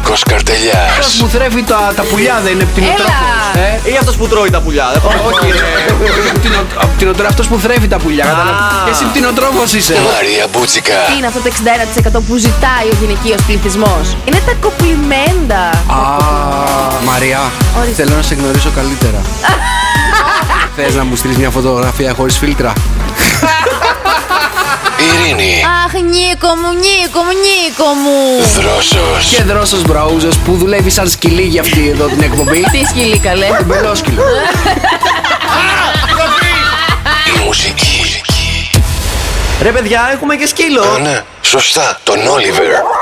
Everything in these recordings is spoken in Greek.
Νίκος Καρτελιάς. Αυτός που θρέφει τα πουλιά δεν είναι πτηνοτρόφος? Ή αυτός που τρώει τα πουλιά? Όχι ρε. Πτηνοτρόφος, αυτός που θρέφει τα πουλιά. Και εσύ πτηνοτρόφος είσαι. Μαρία Μπούτσικα. Τι είναι αυτό το 61% που ζητάει ο γυναικείος πληθυσμός? Είναι τα κοπλιμέντα. Μαρία, Ορίστε. θέλω να σε γνωρίσω καλύτερα. Θες να μου στείλεις μια φωτογραφία χωρίς φίλτρα? Ειρήνη. Αχ, Νίκο μου, Νίκο μου, Νίκο μου. Δρόσος. Και Δρόσος Μπραούζος που δουλεύει σαν σκυλί για αυτή εδώ την εκπομπή. Τι σκυλί καλέ. Μπελόσκυλο. Η μουσική. Ρε παιδιά, έχουμε και σκύλο. Ναι, σωστά, τον Όλιβερ.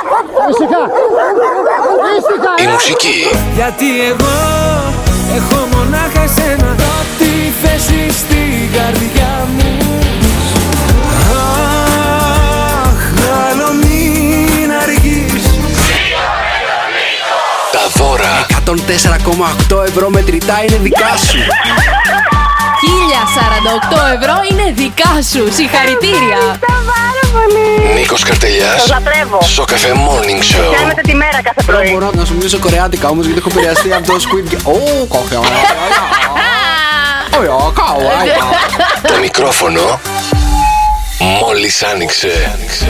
Η μουσική. Γιατί εγώ έχω μονάχα εσένα, τη θέση στην καρδιά μου. Αχ, άλλο μην αργείς. Τα δώρα. 104,8 ευρώ μετρητά είναι δικά σου. 1048 ευρώ είναι δικά σου. Συγχαρητήρια. Νίκος Καρτελιάς. Το λατρεύω. Στο καφέ Morning Show. Κάνετε τη μέρα κάθε πρωί. Μπορώ να σου μιλήσω κορεάτικα όμως γιατί έχω επηρεαστεί από το Squid Game. Ω, καφέ. Το μικρόφωνο μόλις άνοιξε.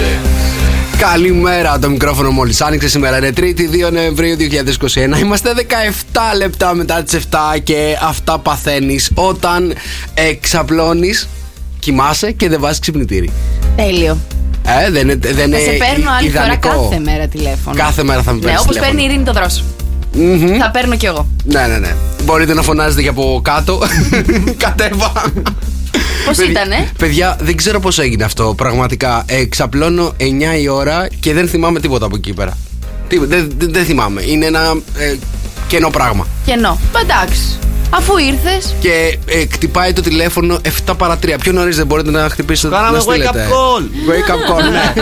Καλημέρα, το μικρόφωνο μόλις άνοιξε. Σήμερα είναι 3η 2 Νοεμβρίου 2021. Είμαστε 17 λεπτά μετά τις 7 και αυτά παθαίνεις όταν ξαπλώνεις, κοιμάσαι και δεν βάζεις ξυπνητήρι. Τέλειο. Δεν είναι Θα σε παίρνω άλλη φορά ιδανικό. κάθε μέρα τηλέφωνο. Κάθε μέρα θα με παίρνεις Ναι, όπως τηλέφωνο. παίρνει η Ειρήνη το Δρόσο. Θα παίρνω κι εγώ. Ναι. Μπορείτε να φωνάζετε και από κάτω. Κατέβα. Πώς ήτανε? Παιδιά, δεν ξέρω πώς έγινε αυτό. Πραγματικά ξαπλώνω 9 η ώρα και δεν θυμάμαι τίποτα από εκεί πέρα. Δεν θυμάμαι. Είναι ένα κενό πράγμα. Κενό. Εντάξει. Αφού ήρθες. Και χτυπάει το τηλέφωνο 7 παρά 3. Πιο νωρίς δεν μπορείτε να χτυπήσετε? Κάναμε να wake up στείλετε? call. Wake up call, ναι.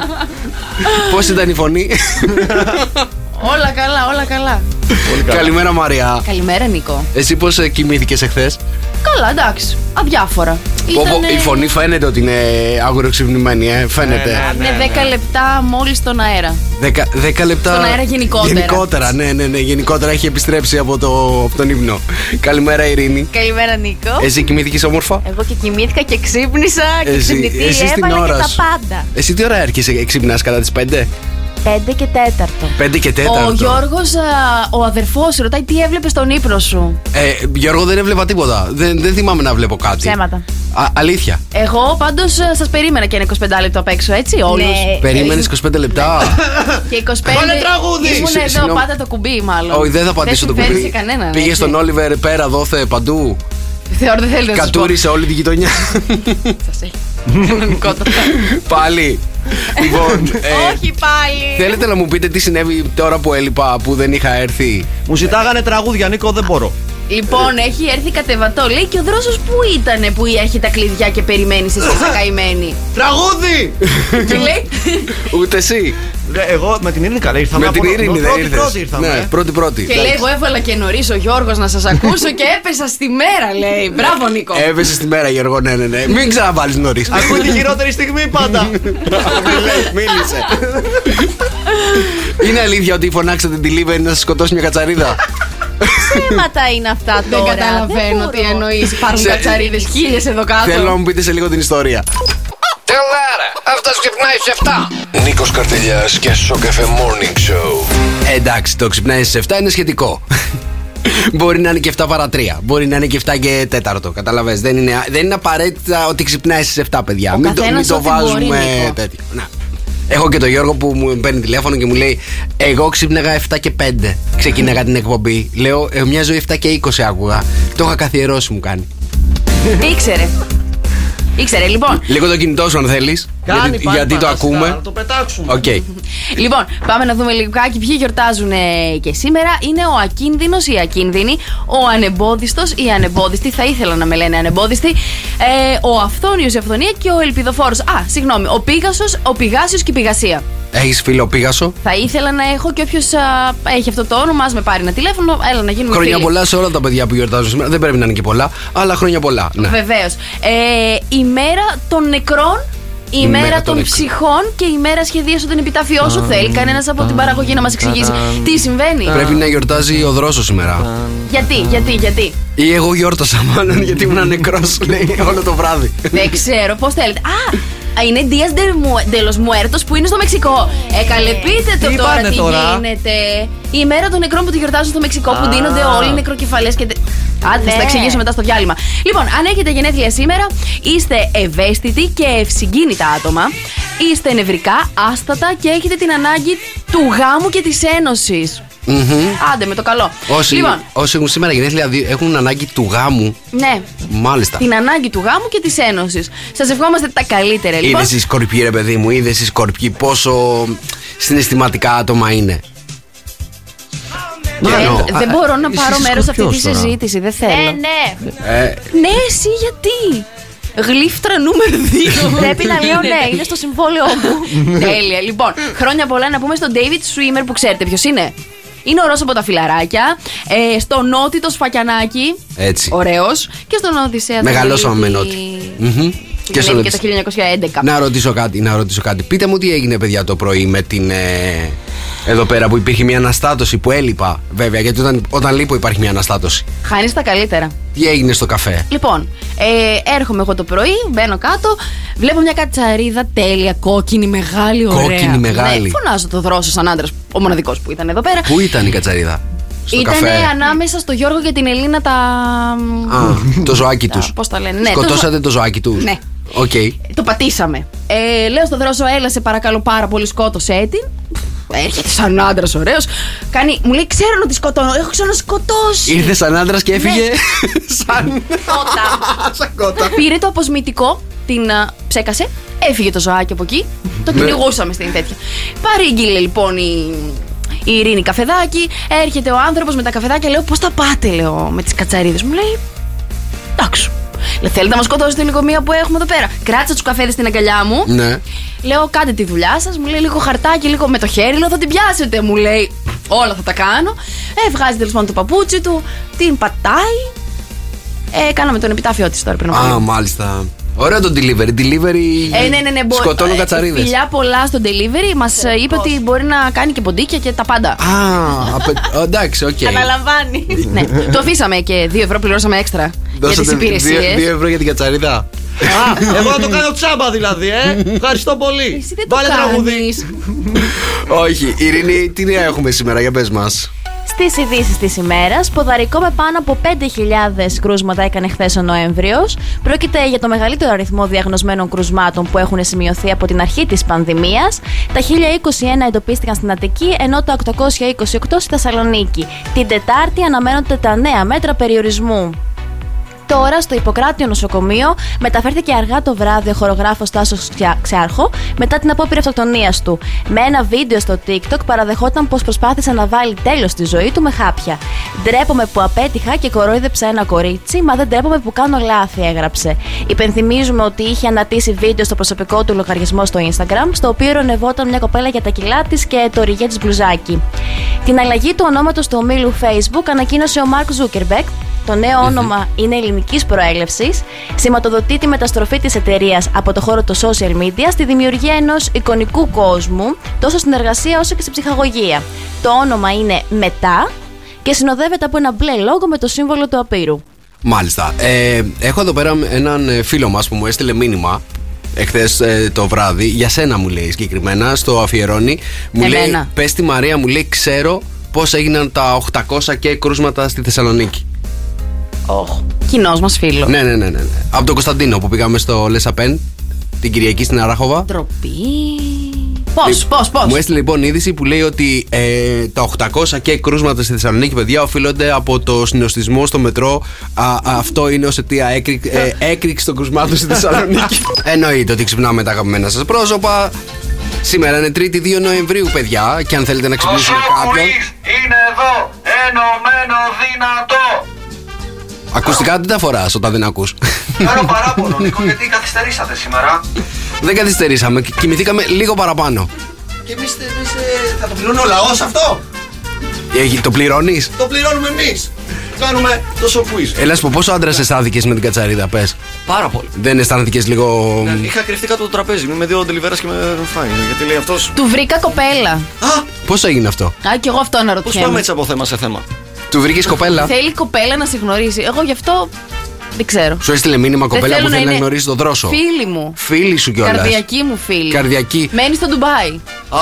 Πώς ήταν η φωνή? Όλα καλά, όλα καλά. Καλημέρα Μαρία. Καλημέρα Νίκο. Εσύ πώς κοιμήθηκες εχθές? Καλά, εντάξει. Αδιάφορα. Η φωνή φαίνεται ότι είναι αγουροξυπνημένη, φαίνεται. Είναι 10 λεπτά μόλις στον αέρα. 10 λεπτά. Στον αέρα γενικότερα. Γενικότερα, ναι. Γενικότερα έχει επιστρέψει από τον ύπνο. Καλημέρα Ειρήνη. Καλημέρα Νίκο. Εσύ κοιμήθηκες όμορφα? Εγώ και κοιμήθηκα και ξύπνησα και εσύ ξυπνητήρι στην έβαλα ώρα και τα σου. πάντα. Εσύ τι ώρα έρχεσαι, ξυπνάς κατά τις 5? 5 και 4. 5 και 4. Ο Γιώργος, ο αδερφός, ρωτάει τι έβλεπες στον ύπνο σου. Γιώργο, δεν έβλεπα τίποτα. Δεν θυμάμαι να βλέπω κάτι. Ψέματα. Αλήθεια. Εγώ πάντως σας περίμενα και ένα 25 λεπτό απ' έξω, έτσι, όλους. Περίμενες 25 λεπτά. Και 25. Βάλε τραγούδι. Ήμουν εδώ, Συγγνώμη. πάτα το κουμπί, μάλλον. Όχι, δεν θα πατήσω το συμφέρει κουμπί. σε κανέναν. Πήγε έτσι. στον Όλιβερ πέρα, δόθε, παντού. Θεωρώ δεν θέλετε να σας πω. Κατούρισε όλη τη γειτονιά. Σας έχει. Κανονικότατα. Πάλι. Λοιπόν, Όχι πάλι. θέλετε να μου πείτε τι συνέβη τώρα που έλειπα, που δεν είχα έρθει? Μου ζητάγανε τραγούδια, Νίκο, δεν μπορώ. Λοιπόν, έχει έρθει κατεβατό. Λέει και ο Δρόσος που ήτανε που έχει τα κλειδιά και περιμένει εσύ σαν καημένη. Τραγούδι! Και λέει. Ούτε εσύ. Εγώ με την Ειρήνη καλά ήρθαμε. Με την Ειρήνη δεν ήρθες? Πρώτη ήρθαμε. Ναι, πρώτη. Και λέει, εγώ έβαλα και νωρίς ο Γιώργος να σας ακούσω και έπεσα στη μέρα, λέει. Μπράβο, Νίκο. Έβεσαι στη μέρα, Γιώργο, ναι. Μην ξαναβάλεις νωρίς. Ακούει τη χειρότερη στιγμή πάντα. Μίλησε. Είναι αλήθεια ότι φωνάξατε τη Λίβερ να σας σκοτώσει μια κατσαρίδα? Θέματα είναι αυτά Δεν τώρα. καταλαβαίνω τι εννοείς. Υπάρχουν κατσαρίδες χίλιες εδώ κάτω. Θέλω να μου πείτε σε λίγο την ιστορία. Τελάρα, αυτός ξυπνάει σε 7. Νίκος Καρτελιάς και στο καφέ Morning Show. Εντάξει, το ξυπνάει στις 7 είναι σχετικό. Μπορεί να είναι και 7 παρά 3. Μπορεί να είναι και 7 και 4. Καταλαβες. Δεν είναι απαραίτητα ότι ξυπνάει στις 7, παιδιά. Μην το καθένας ό,τι βάζουμε μπορεί, Νίκο. τέτοιο. Να. Έχω και τον Γιώργο που μου παίρνει τηλέφωνο και μου λέει: εγώ ξύπναγα 7 και 5. Ξεκίναγα την εκπομπή. Λέω: μια ζωή 7 και 20 άκουγα. Το είχα καθιερώσει, μου κάνει. Ήξερε, λοιπόν. Λίγο το κινητό σου, αν θέλεις. Γιατί το ακούμε. Να το πετάξουμε. Οκ. Λοιπόν, πάμε να δούμε λιγάκι ποιοι γιορτάζουν και σήμερα. Είναι ο ακίνδυνος ή ακίνδυνη, ο ανεμπόδιστος ή ανεμπόδιστη. Θα ήθελα να με λένε ανεμπόδιστη. Ο αυθόνιος, η αυθονία και ο ελπιδοφόρος. Συγγνώμη, ο πίγασος, ο πηγάσιος και η πηγασία. Έχεις φίλο πίγασο? Θα ήθελα να έχω και όποιος έχει αυτό το όνομα, ας με πάρει ένα τηλέφωνο. Έλα να γίνουμε Χρόνια φίλοι. πολλά σε όλα τα παιδιά που γιορτάζουν σήμερα. Δεν πρέπει να είναι και πολλά, αλλά χρόνια πολλά. Ναι. Βεβαίως. Η μέρα των νεκρών Η μέρα των ψυχών και η μέρα σχεδίασε τον επιτάφιό σου. Θέλει κανένας από την παραγωγή να μας εξηγήσει τι συμβαίνει? Πρέπει να γιορτάζει ο Δρόσος σήμερα. Γιατί? Ή εγώ γιόρτασα μάλλον γιατί ήμουν νεκρός, λέει, όλο το βράδυ. Δεν ξέρω πώς θέλετε. Είναι Días de los Muertos που είναι στο Μεξικό. Καλεπείτε το τώρα τι γίνεται. Η μέρα των νεκρών που τη γιορτάζουν στο Μεξικό που δίνονται όλοι οι νεκροκεφαλές και. Θα τα εξηγήσω μετά στο διάλειμμα. Λοιπόν, αν έχετε γενέθλια σήμερα, είστε ευαίσθητοι και ευσυγκίνητα άτομα. Είστε νευρικά, άστατα και έχετε την ανάγκη του γάμου και της ένωσης. Άντε με το καλό. Όσοι έχουν σήμερα γενέθλια έχουν ανάγκη του γάμου. Ναι. Μάλιστα. Την ανάγκη του γάμου και της ένωσης. Σας ευχόμαστε τα καλύτερα, λοιπόν. Είδες οι σκορπιοί, ρε παιδί μου, είδες οι σκορπιοί πόσο συναισθηματικά άτομα είναι. Δεν μπορώ να πάρω μέρος σε αυτή τη συζήτηση. Δεν θέλω. Ναι, εσύ γιατί? Γλύφτρα νούμερο 2. Πρέπει να λέω ναι, είναι στο συμβόλαιό μου. Τέλεια. Λοιπόν, χρόνια πολλά να πούμε στον David Schwimmer που ξέρετε ποιος είναι. Είναι ωραίος από τα φιλαράκια. Στο Νότι το Σφακιανάκι. Έτσι. Ωραίος. Και στον Οδυσσέα. Μεγαλώσαμε με Νότι. Και το 1911. Να ρωτήσω κάτι. Πείτε μου τι έγινε, παιδιά, το πρωί με την. Εδώ πέρα που υπήρχε μια αναστάτωση που έλειπα. Βέβαια, γιατί όταν λείπω υπάρχει μια αναστάτωση. Χάνεις τα καλύτερα. Τι έγινε στο καφέ? Λοιπόν, έρχομαι εγώ το πρωί, μπαίνω κάτω, βλέπω μια κατσαρίδα τέλεια, κόκκινη, μεγάλη, ωραία. Κόκκινη, μεγάλη. Ναι, φωνάζω το Δρόσο σαν άντρας, ο μοναδικός που ήταν εδώ πέρα. Πού ήταν η κατσαρίδα? Ήτανε ανάμεσα στο Γιώργο και την Ελίνα το ζωάκι τους. Πώς τα λένε, ναι. Σκοτώσατε το ζωάκι τους. Ναι. Okay. Το πατήσαμε. Λέω στο Δρόσο, έλα σε παρακαλώ πάρα πολύ, σκότωσέ την. Έρχεται σαν άντρας ωραίος. Μου λέει, ξέρω να τη σκοτώνω. Έχω ξανασκοτώσει. Ήρθε σαν άντρας και έφυγε. Σαν κότα. Πήρε το αποσμητικό, την ψέκασε. Έφυγε το ζωάκι από εκεί. Το κυνηγούσαμε στην τέτοια. Παρήγγειλε λοιπόν η Ειρήνη καφεδάκι. Έρχεται ο άνθρωπος με τα καφεδάκια. Λέω, πώς τα πάτε, λέω, με τις κατσαρίδες? Μου λέει, εντάξει. Θέλετε να μας σκοτώσετε λίγο μία που έχουμε εδώ πέρα? Κράτησα τους καφέδες στην αγκαλιά μου. Ναι. Λέω, κάντε τη δουλειά σας. Μου λέει, λίγο χαρτάκι, λίγο με το χέρι. Λέω, θα την πιάσετε. Μου λέει, όλα θα τα κάνω. Βγάζει τέλος πάντων το παπούτσι του, την πατάει. Κάναμε τον επιτάφιό της τώρα πριν από λίγο. Μάλιστα. Ωραίο το delivery. Ναι. Σκοτώνω κατσαρίδες. Φιλιά πολλά στο delivery. Μας είπε ότι μπορεί να κάνει και ποντίκια και τα πάντα. Εντάξει, οκ. Αναλαμβάνει. Ναι. Το αφήσαμε και 2 ευρώ πληρώσαμε έξτρα για τις υπηρεσίες. 2 ευρώ για την κατσαρίδα. Εγώ θα το κάνω τσάμπα δηλαδή, Ευχαριστώ πολύ. Εσύ δεν το κάνεις. Όχι, Ειρήνη, τι νέα έχουμε σήμερα, για πες μας. Στις ειδήσεις της ημέρας, ποδαρικό με πάνω από 5.000 κρούσματα έκανε χθες ο Νοέμβριος. Πρόκειται για το μεγαλύτερο αριθμό διαγνωσμένων κρουσμάτων που έχουν σημειωθεί από την αρχή της πανδημίας. Τα 1.021 εντοπίστηκαν στην Αττική, ενώ τα 828 στη Θεσσαλονίκη. Την Τετάρτη αναμένονται τα νέα μέτρα περιορισμού. Τώρα στο Ιπποκράτιο νοσοκομείο μεταφέρθηκε αργά το βράδυ ο χορογράφος Τάσος Ξιάρχο μετά την απόπειρα αυτοκτονίας του. Με ένα βίντεο στο TikTok παραδεχόταν πως προσπάθησε να βάλει τέλος στη ζωή του με χάπια. Ντρέπομαι που απέτυχα και κορόιδεψα ένα κορίτσι, μα δεν ντρέπομαι που κάνω λάθη, έγραψε. Υπενθυμίζουμε ότι είχε αναρτήσει βίντεο στο προσωπικό του λογαριασμό στο Instagram, στο οποίο ειρωνευόταν μια κοπέλα για τα κιλά της και το ριγέ της μπλουζάκι. Την αλλαγή του ονόματος του ομίλου Facebook ανακοίνωσε ο Mark Zuckerberg. Το νέο όνομα είναι ελληνικής προέλευσης. Σηματοδοτεί τη μεταστροφή της εταιρείας από το χώρο του social media στη δημιουργία ενός εικονικού κόσμου, τόσο στην εργασία όσο και στην ψυχαγωγία. Το όνομα είναι Μετά και συνοδεύεται από ένα μπλε λόγο με το σύμβολο του απείρου. Μάλιστα. Έχω εδώ πέρα έναν φίλο μας που μου έστειλε μήνυμα εχθές το βράδυ. Για σένα μου λέει συγκεκριμένα, στο αφιερώνει. Μου λέει, πες τη Μαρία, μου λέει, ξέρω πώς έγιναν τα 800 και κρούσματα στη Θεσσαλονίκη. Κοινός μας φίλο. Ναι. Από τον Κωνσταντίνο που πήγαμε στο Λεσαπέν την Κυριακή στην Αράχοβα. Ντροπή. Πώς. Μου έστειλε λοιπόν είδηση που λέει ότι τα 800 και κρούσματα στη Θεσσαλονίκη, παιδιά, οφείλονται από το συνοστισμό στο μετρό. Αυτό είναι ως αιτία έκρηξη των κρούσματων στη Θεσσαλονίκη. Εννοείται ότι ξυπνάμε τα αγαπημένα σας πρόσωπα. Σήμερα είναι 3η 2 Νοεμβρίου, παιδιά, και αν θέλετε να ξυπνήσουμε κάποιον. Είναι εδώ, ενωμένο δυνατό. Ακουστικά δεν τα φοράς όταν δεν ακούς. Κάνω παράπονο, Νίκο, γιατί καθυστερήσατε σήμερα. Δεν καθυστερήσαμε, κοιμηθήκαμε λίγο παραπάνω. Και εμείς θα το πληρώνει ο λαός αυτό. Το πληρώνεις? Το πληρώνουμε εμείς. κάνουμε το quiz. Έλα, πω πόσο άντρα αισθάνθηκες με την κατσαρίδα, πες. Πάρα πολύ. Δεν αισθάνθηκες λίγο. Είχα κρυφτεί κάτω το τραπέζι με δύο ντελιβέρας και με φάει. Γιατί λέει αυτός. Του βρήκα κοπέλα. Α, Πώς έγινε αυτό? Α, κι εγώ αυτό πώς αναρωτιέμαι. πάμε έτσι από θέμα σε θέμα. Του βρήκες κοπέλα? Θέλει κοπέλα να σε γνωρίσει. Εγώ γι' αυτό δεν ξέρω. Σου έστειλε μήνυμα κοπέλα θέλω που να θέλει να είναι γνωρίσει τον δρόσο. Φίλη μου. Φίλη σου κιόλας. Καρδιακή μου φίλη. Καρδιακή. Μένει στο Ντουμπάι. Α,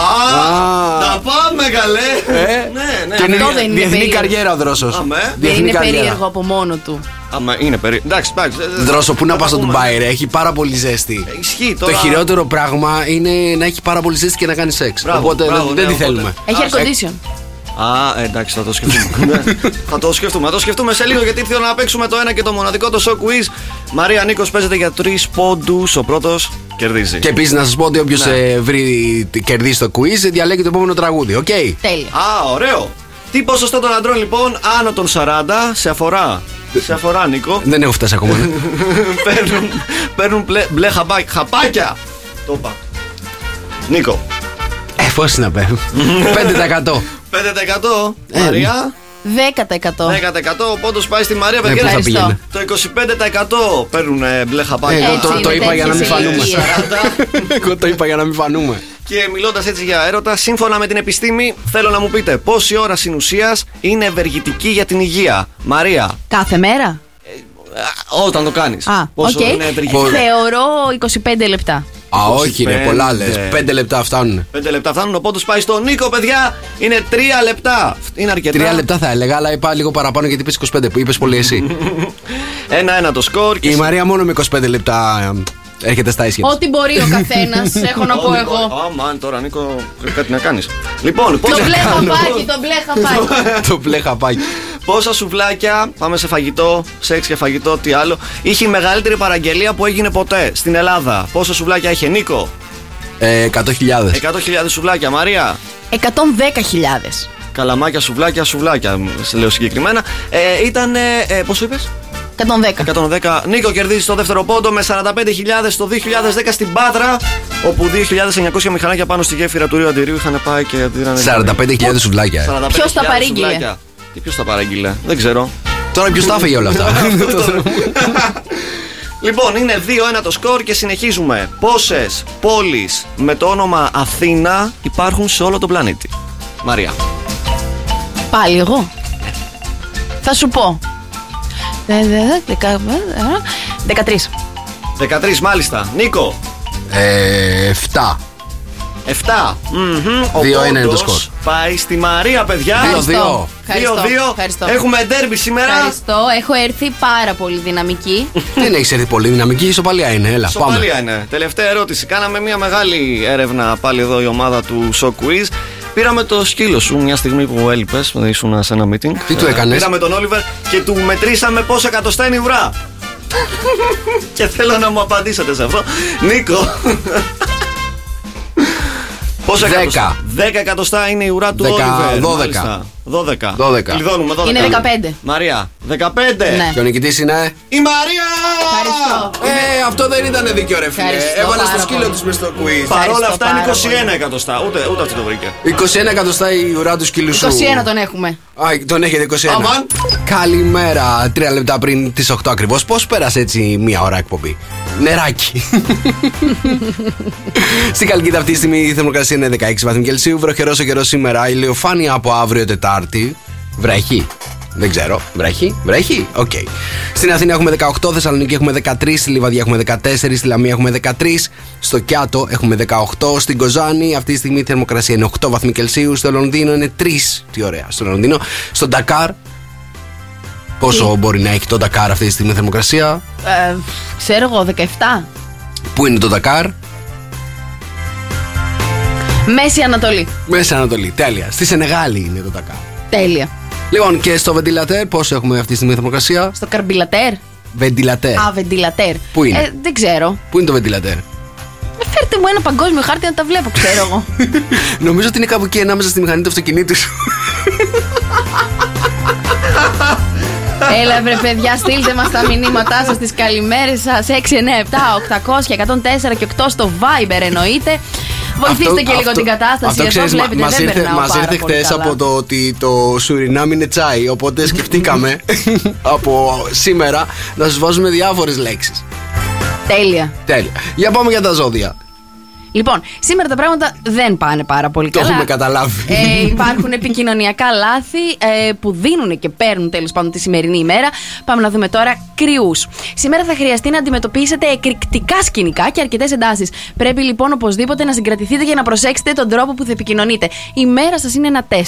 τα πάμε καλέ. Ναι. Και είναι Αυτό δεν είναι διεθνή περίεργο. καριέρα ο δρόσος. Αμέ. Δεν Διεθνή είναι καριέρα. περίεργο από μόνο του. Άμα είναι περίεργο. Εντάξει. Δρόσο, πού να θα πας στο πούμε. Ντουμπάι, ρε, έχει πάρα πολύ ζέστη. Ισχύει τώρα. Το χειρότερο πράγμα είναι να έχει πάρα πολύ ζέστη και να κάνει σεξ. Μπράβο, Οπότε μπράβο, δεν ναι, τη οπότε. θέλουμε. Έχει air condition. Α, εντάξει, θα το σκεφτούμε. Θα το σκεφτούμε σε λίγο γιατί ήρθε να παίξουμε το ένα και το μοναδικό το show quiz. Μαρία Νίκος παίζεται για 3 πόντους. Ο πρώτος κερδίζει. Και επίσης να σας πω ότι όποιος Ναι. κερδίσει το quiz διαλέγει το επόμενο τραγούδι. Οκ. Τέλεια. Α, ωραίο. Τι ποσοστό των αντρών λοιπόν άνω των 40 σε αφορά. Σε αφορά, Νίκο. Δεν έχω φτάσει ακόμα. Ναι. Παίρνουν μπλε χαπάκια. Το είπα. Νίκο. Πώς να παίρνω. 5%. 5%. Μαρία. 10%. 10%. Ο πόντος πάει στη Μαρία, Ναι, παιδιά. πού θα Ευχαριστώ. πήγαινε. Το 25% παίρνουν μπλε χαπάκια. Εγώ Έτσι το είναι, είπα για να μην τέτοιες φανούμε. ηλικίες. Εγώ το είπα για να μην φανούμε. Και μιλώντας έτσι για έρωτα, σύμφωνα με την επιστήμη, θέλω να μου πείτε πόση ώρα συνουσίας είναι ευεργετική για την υγεία. Μαρία, Κάθε μέρα. όταν το κάνεις. Α, πόσο οκ. είναι ευεργετική. Θεωρώ 25 λεπτά. Α, όχι, ρε, 25. πολλά λες. 5 λεπτά φτάνουν. 5 λεπτά φτάνουν, ο πόντος πάει στον Νίκο, παιδιά. Είναι 3 λεπτά. Είναι αρκετά. 3 λεπτά θα έλεγα, αλλά είπα λίγο παραπάνω γιατί είπες 25 που είπες πολύ εσύ. 1-1 το σκορ. Η Μαρία μόνο με 25 λεπτά έρχεται στα ίσια. Ό,τι μπορεί ο καθένας, έχω να πω εγώ. Αμάν, τώρα Νίκο, πρέπει κάτι να κάνεις. Λοιπόν, Το μπλε χαπάκι, το μπλε χαπάκι. Το μπλε χαπάκι. πόσα σουβλάκια, πάμε σε φαγητό, σεξ και φαγητό, τι άλλο, είχε η μεγαλύτερη παραγγελία που έγινε ποτέ στην Ελλάδα. Πόσα σουβλάκια είχε, Νίκο? 100.000. 100.000 σουβλάκια. Μαρία. 110.000. Καλαμάκια, σουβλάκια, σε λέω συγκεκριμένα. Ήταν. Πόσο είπες? 110. 110. Νίκο κερδίζει το δεύτερο πόντο με 45.000 το 2010 στην Πάτρα. Όπου 2.900 μηχανάκια πάνω στη γέφυρα του Ρίου Αντιρίου είχαν πάει και δίνανε. 45.000 σουβλάκια. 45.000 Ποιος τα παρήγγειλε? σουβλάκια. Τι ποιος τα παρήγγειλε? Δεν ξέρω. Τώρα ποιος τα έφεγε όλα αυτά. Λοιπόν, είναι 2-1 το σκορ και συνεχίζουμε. Πόσες πόλεις με το όνομα Αθήνα υπάρχουν σε όλο τον πλανήτη? Μαρία. Πάλι εγώ. Θα σου πω. 13. 13 μάλιστα. Νίκο. 7. 7. Ο 2-1 είναι το πόντος σκορ. πάει στη Μαρία, παιδιά. 2-2. Ευχαριστώ. Έχουμε ντέρμπι σήμερα. Ευχαριστώ. Έχω έρθει πάρα πολύ δυναμική. Δεν έχει έρθει πολύ δυναμική, ισοπαλία είναι. Έλα, πάμε. Σοπαλία είναι. Τελευταία ερώτηση. Κάναμε μια μεγάλη έρευνα πάλι εδώ η ομάδα του Show Quiz. Πήραμε το σκύλο σου μια στιγμή που έλειπες, ήσουν σε ένα meeting. Τι του έκανες? Πήραμε τον Όλιβερ και του μετρήσαμε πόσα εκατοστά είναι η ουρά. Και θέλω να μου απαντήσετε σε αυτό. Νίκο. Πόσα 10. εκατοστά? 10 εκατοστά είναι η ουρά του 10, Όλιβερ. 12. μάλιστα. 12. 12. Κλειδώνουμε 12. Είναι 15. Μαρία. 15. Ναι. Και ο νικητής είναι. Η Μαρία! Ευχαριστώ. Αυτό δεν ήταν δίκιο, ρε φίλε. Ευχαριστώ Έβαλε το πάρα σκύλο πολύ. του μες στο quiz. Παρόλα Ευχαριστώ αυτά είναι πάρα 21 εκατοστά. Ούτε αυτή το βρήκε. 21 εκατοστά η ουρά του σκύλου σου. 21 τον έχουμε. Α, τον έχετε 21. Αμάν. Καλημέρα. 3 λεπτά πριν τις 8 ακριβώς. Πώς πέρασε έτσι μία ώρα εκπομπή? Νεράκι. Στην Καλκίδα αυτή τη στιγμή η θερμοκρασία είναι 16 βαθμοί Κελσίου. Βροχερός ο καιρός σήμερα. Ηλιοφάνεια από αύριο Τετάρτη. Βρέχει. Δεν ξέρω. Βρέχει. Οκ. Στην Αθήνα έχουμε 18, Θεσσαλονίκη έχουμε 13, στη Λιβαδιά έχουμε 14, στη Λαμία έχουμε 13, στο Κιάτο έχουμε 18, στην Κοζάνη αυτή τη στιγμή η θερμοκρασία είναι 8 βαθμοί Κελσίου, στο Λονδίνο είναι 3. Τι ωραία. Στο Λονδίνο. Στο Ντακάρ. Πόσο μπορεί να έχει το Ντακάρ αυτή τη στιγμή η θερμοκρασία? Ξέρω εγώ, 17. Πού είναι το Ντακάρ? Μέση Ανατολή. Μέση Ανατολή. Τέλεια. Στη Σενεγάλη είναι το Ντακάρ. Τέλεια. Λοιπόν, και στο βεντιλατέρ, πόσο έχουμε αυτή τη στιγμή θερμοκρασία? Στο καρμπιλατέρ. Βεντιλατέρ. Α, βεντιλατέρ. Πού είναι? Δεν ξέρω. Πού είναι το βεντιλατέρ? Φέρτε μου ένα παγκόσμιο χάρτη να τα βλέπω, ξέρω εγώ. Νομίζω ότι είναι κάπου εκεί ανάμεσα στη μηχανή του αυτοκινήτου σου. Έλα βρε παιδιά, στείλτε μας τα μηνύματά σας, τις καλημέρες σας. 6, 9, 7, 800 και 104 και 8 στο Viber εννοείται. Βοηθήστε και λίγο την κατάσταση. Αυτό ξέρεις, βλέπετε, μας δεν περνάω ήρθε πάρα πολύ χθες καλά. από το ότι το Σουρινάμ είναι τσάι. Οπότε σκεφτήκαμε από σήμερα να σας βάζουμε διάφορες λέξεις. Τέλεια. Τέλεια. Για πάμε για τα ζώδια. Λοιπόν, σήμερα τα πράγματα δεν πάνε πάρα πολύ Το καλά. έχουμε καταλάβει. Υπάρχουν επικοινωνιακά λάθη που δίνουν και παίρνουν τέλος πάντων τη σημερινή ημέρα. Πάμε να δούμε τώρα κρυούς. Σήμερα θα χρειαστεί να αντιμετωπίσετε εκρηκτικά σκηνικά και αρκετές εντάσεις. Πρέπει λοιπόν οπωσδήποτε να συγκρατηθείτε και να προσέξετε τον τρόπο που θα επικοινωνείτε. Η μέρα σας είναι ένα 4.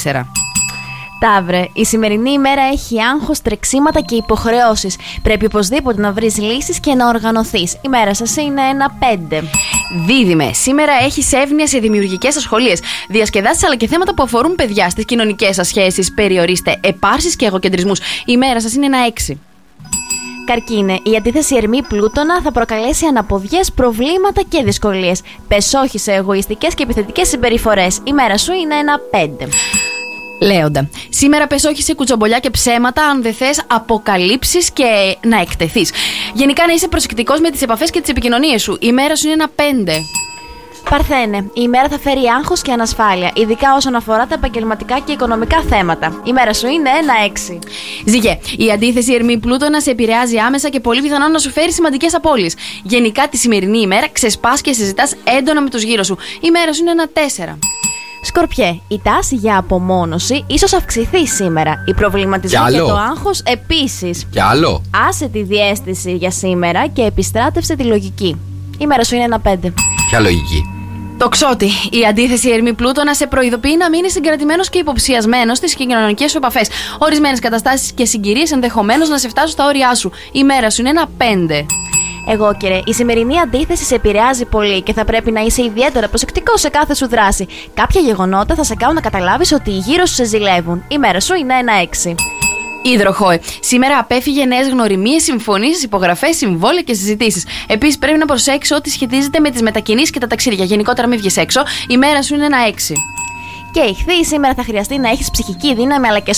Ταύρε, η σημερινή ημέρα έχει άγχος, τρεξίματα και υποχρεώσεις. Πρέπει οπωσδήποτε να βρεις λύσεις και να οργανωθείς. Η μέρα σας είναι ένα 5. Δίδυμε, σήμερα έχεις εύνοια σε δημιουργικές ασχολίες, διασκεδάσεις αλλά και θέματα που αφορούν παιδιά στις κοινωνικές σας σχέσεις. Περιορίστε επάρσεις και εγωκεντρισμούς. Η μέρα σας είναι ένα 6. Καρκίνε, η αντίθεση Ερμή-Πλούτονα θα προκαλέσει αναποδιές, προβλήματα και δυσκολίες. Πες όχι σε εγωιστικές και επιθετικές συμπεριφορές. Η μέρα σου είναι ένα 5. Λέοντα, σήμερα πες όχι σε κουτσομπολιά και ψέματα αν δεν θες αποκαλύψεις και να εκτεθείς. Γενικά να είσαι προσεκτικός με τις επαφές και τις επικοινωνίες σου. Η μέρα σου είναι ένα 5. Παρθένε, η ημέρα θα φέρει άγχος και ανασφάλεια, ειδικά όσον αφορά τα επαγγελματικά και οικονομικά θέματα. Η μέρα σου είναι ένα 6. Ζυγέ, η αντίθεση Ερμή-Πλούτονα σε επηρεάζει άμεσα και πολύ πιθανόν να σου φέρει σημαντικές απώλειες. Γενικά τη σημερινή ημέρα ξεσπάς και συζητάς έντονα με τους γύρω σου. Η μέρα σου είναι ένα 4. Σκορπιέ, η τάση για απομόνωση ίσως αυξηθεί σήμερα. Οι προβληματισμοί Κι και άλλο. το άγχος επίσης. Κι άλλο. Άσε τη διαίσθηση για σήμερα και επιστράτευσε τη λογική. Η μέρα σου είναι ένα 5. Ποια λογική. Τοξότη, η αντίθεση Ερμή-Πλούτονα σε προειδοποιεί να μείνει συγκρατημένος και υποψιασμένος στις κοινωνικές σου επαφές. Ορισμένες καταστάσεις και συγκυρίες ενδεχομένως να σε φτάσουν στα όρια σου. Η μέρα σου είναι ένα 5. Εγώ, κύριε, η σημερινή αντίθεση σε επηρεάζει πολύ και θα πρέπει να είσαι ιδιαίτερα προσεκτικός σε κάθε σου δράση. Κάποια γεγονότα θα σε κάνουν να καταλάβεις ότι οι γύρω σου σε ζηλεύουν. Η μέρα σου είναι ένα 6. Υδροχόε, σήμερα απέφυγε νέες γνωριμίες, συμφωνίες, υπογραφές, συμβόλαια και συζητήσεις. Επίσης πρέπει να προσέξεις ό,τι σχετίζεται με τις μετακινήσεις και τα ταξίδια. Γενικότερα μην βγεις έξω. Η μέρα σου είναι ένα 6. Και ηχθεί, σήμερα θα χρειαστεί να έχεις ψυχική δύναμη αλλά και